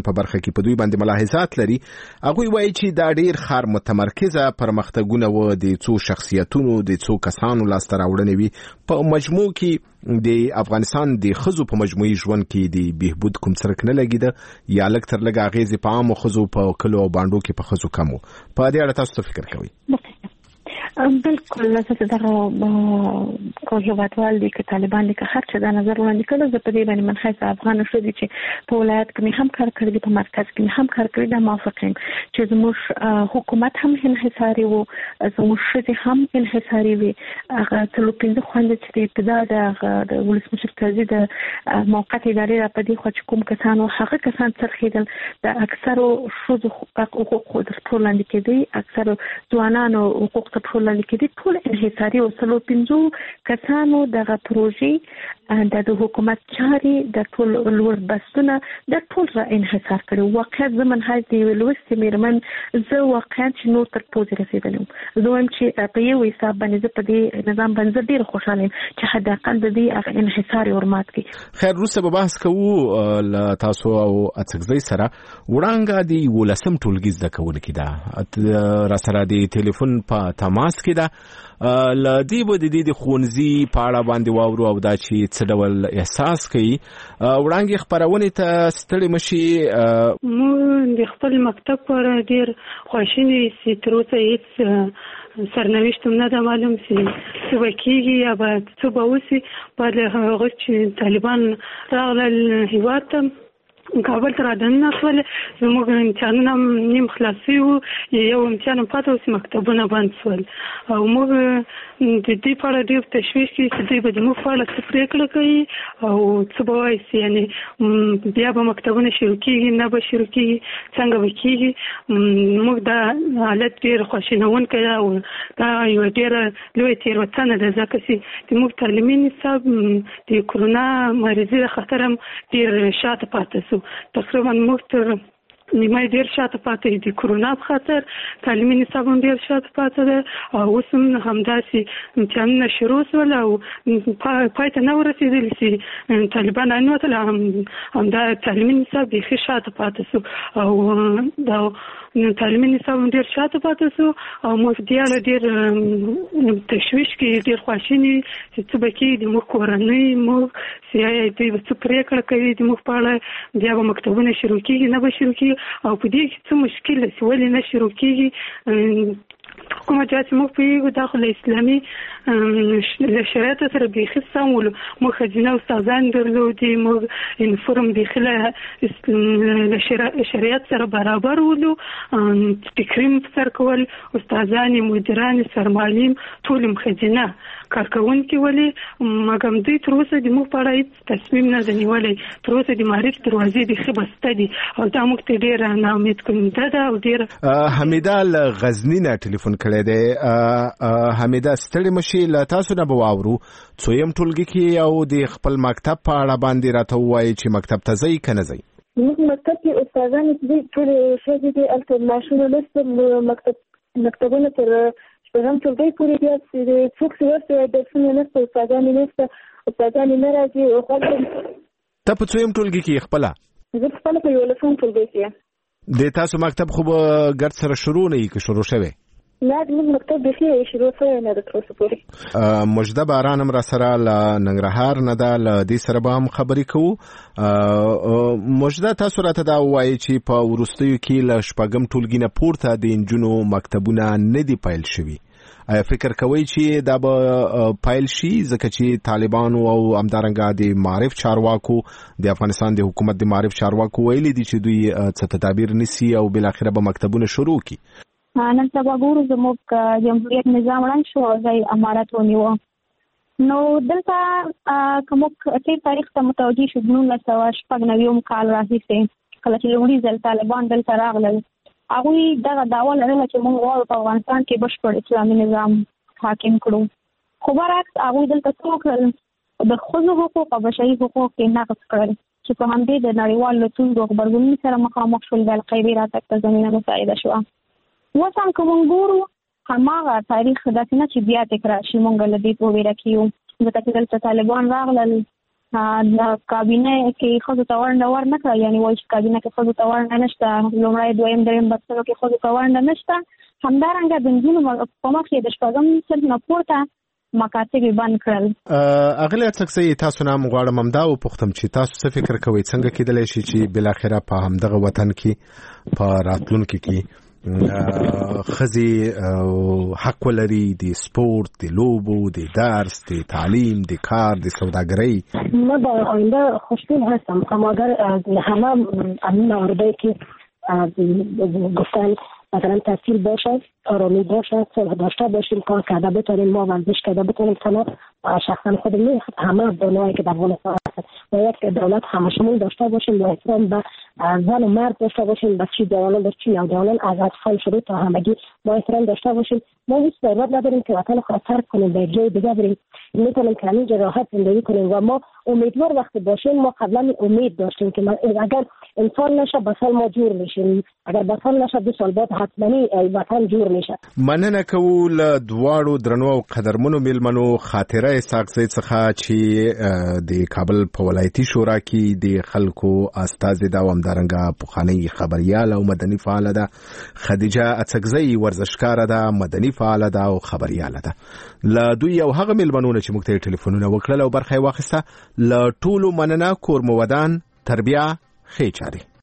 کې په دوی باندې ملاحظات لري. هغه وایي چې دا ډیر خار متمرکزه پرمختګونه و د څو شخصیتونو د څو کسانو لاسته راوړنې وي. په مجموع کې د افغانستان د خزو په مجموعي ژوند کې د بهبود کوم څرک نه لګیده یا لږ تر لږه اغیزې په عامو خزو په کلو او بانډو کې په خزو کمو. په دې اړه تاسو څه فکر کوئ؟ بالکل زه دغه کو هیوادوال دي چې طالبان دي که هر څه د نظر وړاندې کړل زه په دې باندې منحصر افغان شوم چې په ولایت کې هم کار کړی په مرکز کې هم کار کړی د موافقین چې زموږ حکومت هم انحصاري وو زموږ شته هم انحصاري وي هغه ټول پنځه خوند چې د ابتدا د ولسمشر قاضي د موقت ادارې را پدې خو چې کوم کسانو هغه کسان ترخیدل د اکثرو شوزو حقوق د ټول لاندې کېدي اکثرو ځوانانو حقوق ته ټول لاندې کېدي ټول انحصاري او ټول پنځو کسانو دغه پروژې د حکومت چاري د ټول لوړ بسونه د ټول را انحصار کړي. واقعا زمون هاي دی ولوستي میرمن زه واقعا چې نور تر پوزې رسیدلم زه هم چې په یو حساب باندې په دې نظام باندې ډیر خوشاله یم چې حد اقل د دې انحصار ورمات کی. خیر روسه به بحث کوو تاسو او اڅګزي سره وړاندې دی ولسم ټولګي زده کوونکې دا را سره دی ټلیفون په تماس کې دا لدی به د دې خونځي پاړه باندې واورو او دا چې څه ډول احساس کوي وړاندې خبرونه ته ستړي مشي. مو د خپل مکتب پر ډیر خوشینی سي تر اوسه هیڅ سرنوشت نه ده معلوم سي څه وکیږي یا به څه به وسی په هغه چې طالبان راغلل هیواد ته کابل ته راځنه سول زموږ امتحانونه نیم خلاصي وو یو امتحان پاتې اوس مکتبونه بند سول او موږ د دې په اړه ډېر تشویش کې چې دوی به د موږ په اړه څه پرېکړه کوي او څه به وایي یعنې بیا به مکتبونه شروع کېږي نه به شروع کېږي څنګه به کېږي. موږ دا حالت ډېر خواشینونکی ده او دا یوه ډېره لویه تېروتنه ده ځکه چې د موږ تعلیمي نصاب د کرونا مریضۍ د خطر هم ډېر شاته پاتې سو تقریبا موږ تر نیمه ډیر شاته پاتې دي کرونا په خاطر تعلیمي نصاب هم ډیر شاته پاتې ده او اوس هم همداسې امتحانونه شروع شول او پای ته نه ورسېدل چې طالبان انوتل همدا تعلیمي نصاب بیخي شاته پاتې سو او دا تعلیمي نصاب هم ډیر شاته پاتې سو او موږ دې اړه ډیر تشویش کې ډیر خواشیني چې څه به کېږي د موږ کورنۍ موږ چې دوی به څه پرېکړه کوي د موږ په اړه بیا به مکتبونه شروع کېږي نه به شروع کېږي او په دې کې څه مشکل دی چې ولې نه شروع کېږي. کومه چې موږ پوهېږو دا خو له اسلامي له شریعت سره بیخي سم ولو موږ ښځینه استادان درلودې موږ یونیفورم بیخي له شریعت سره برابر ولو تکریم سر کول استادانې مدیرانې سرمعلم ټول هم ښځینه کارکوونکي ولې مګم دوی تر اوسه د موږ په اړه هېڅ تصمیم نه ده نیولی تر اوسه د معرف دروازې بیخي بسته دي او دا موږ ته ډېره ناامید کننده ده او ډېره. حمیده له غزني نه ټلیفون کړی دی. حمیده ستړي مشي له تاسو نه به واورو څویم ټولګي کې او د خپل مکتب په اړه باندې راته ووایي چې مکتب ته ځئ که نه ځئ؟ موږ مکتب کې استادان دي ټول ښځې دي هلته ماشومه نشته مکتبونه تر شپږم ټولګي پورې بیا څوک چې ورته درسونه نشته استادانې نشته استادانې نه راځي. ته په څویم ټولګي کې خپله؟ زه خپله په 11 ټولګي کې یم. د تاسو مکتب خو به ګرد سره شروع نه وي که شروع شوی؟ نه زموږ مکتب بیخي شروع شوی نه ده تر اوسه پورې. مجده باران هم را سره له ننګرهار نه ده له دې سره به هم خبرې کوو. مجده تاسو راته دا ووایئ چې په وروستیو کې له شپږم ټولګي نه پورته د نجونو مکتبونه نه دي پیل شوي. آیا فکر کوئ چې دا به پیل شي ځکه چې طالبانو او همدارنګه د معارف چارواکو د افغانستان د حکومت د معارف چارواکو ویلي دي چې دوی څه تدابیر نیسي او بالاخره به مکتبونه شروع کړي؟ نن سبا ګورو زموږ جمهوریت نظام ړنګ شو او ځای امارت ونیو نو دلته که موږ تېر تاریخ ته متوجه شو 1996 کال راهیسې کله چې لومړي ځل طالبان دلته راغلل هغوی دغه دعوه لرله چې موږ غواړو په افغانستان کې بشپړ اسلامي نظام حاکم کړو خو برعکس هغوی دلته څه وکړل د ښځو حقوق او بشري حقوق یې نقض کړل چې په همدې د نړیوال له ستونزو او غبرګونونو سره مخامخ شول د القاعدې راتګ ته زمینه مساعده شوه. اوس هم که موږ ګورو هماغه تاریخ داسې نه چې بیا تکرار شي موږ له دې په ویره کې یو ځکه چې دلته طالبان راغلل کابینه کې خود ته ورنده ورنه کړ، یعنی وایي چې کابینه کې خود ته ورنده نشته، لومړی دویم دریم بستلو کې خود ته ورنده نشته. همدارنګه د نجونو په مخ کې د شپږم صنف نه پورته مکاتب بند کړل. اغلی څنګه تاسو نه مغواړم همدا او پختم چې تاسو څه فکر کوئ څنګه کېدلی شي چې بل اخره په همدغه وطن کې په راتلونکي کې خزي حق ولري د سپورت، د لوبو، د درس، د تعلیم، د کار، د سوداګرۍ؟ من در آینده خوشبین هستم، اما اگر همه امین آورده که گفتن مثلا تحصیل باشد، آرامی باشد، صلح داشته باشیم، کار کرده بتونیم، ما ورزش کرده بتونیم، تنها شخصا خودم همه بنایی که در افغانستان هست و یک دولت همشمول داشته باشیم و احترام به زن و مرد داشته باشیم، بچه جوانان بچه نوجوانان از اطفال شروع تا همگی ما احترام داشته باشیم. ما هیچ ضرورت نداریم که وطن خود ترک کنیم به جای دیگه بریم، میتونیم که همینجا راحت زندگی کنیم و ما امیدوار وقتی باشیم. ما قبلا امید داشتیم که اگر انسان نشه به سال ما جور میشیم، اگر به سال نشه 2 سال بعد حتما وطن جور میشه. مننه کوو له دواړو درنو او قدرمنو میلمنو خاطره اسحاق زید څخه چې د کابل په ولایتي شورا کې د خلکو استازي دا ومدارنګه پخوانی خبريال او مدني فعال ده. خدیجه اڅکزی ورزشکار ده، مدني فعال ده او خبريال ده. له دوی یو هغه میلمنونه چې موږ ته ټلیفونونه وکړل او برخه واخیسته. له ټولو مننه. کور مو ودان، تربیه، خیر چاري.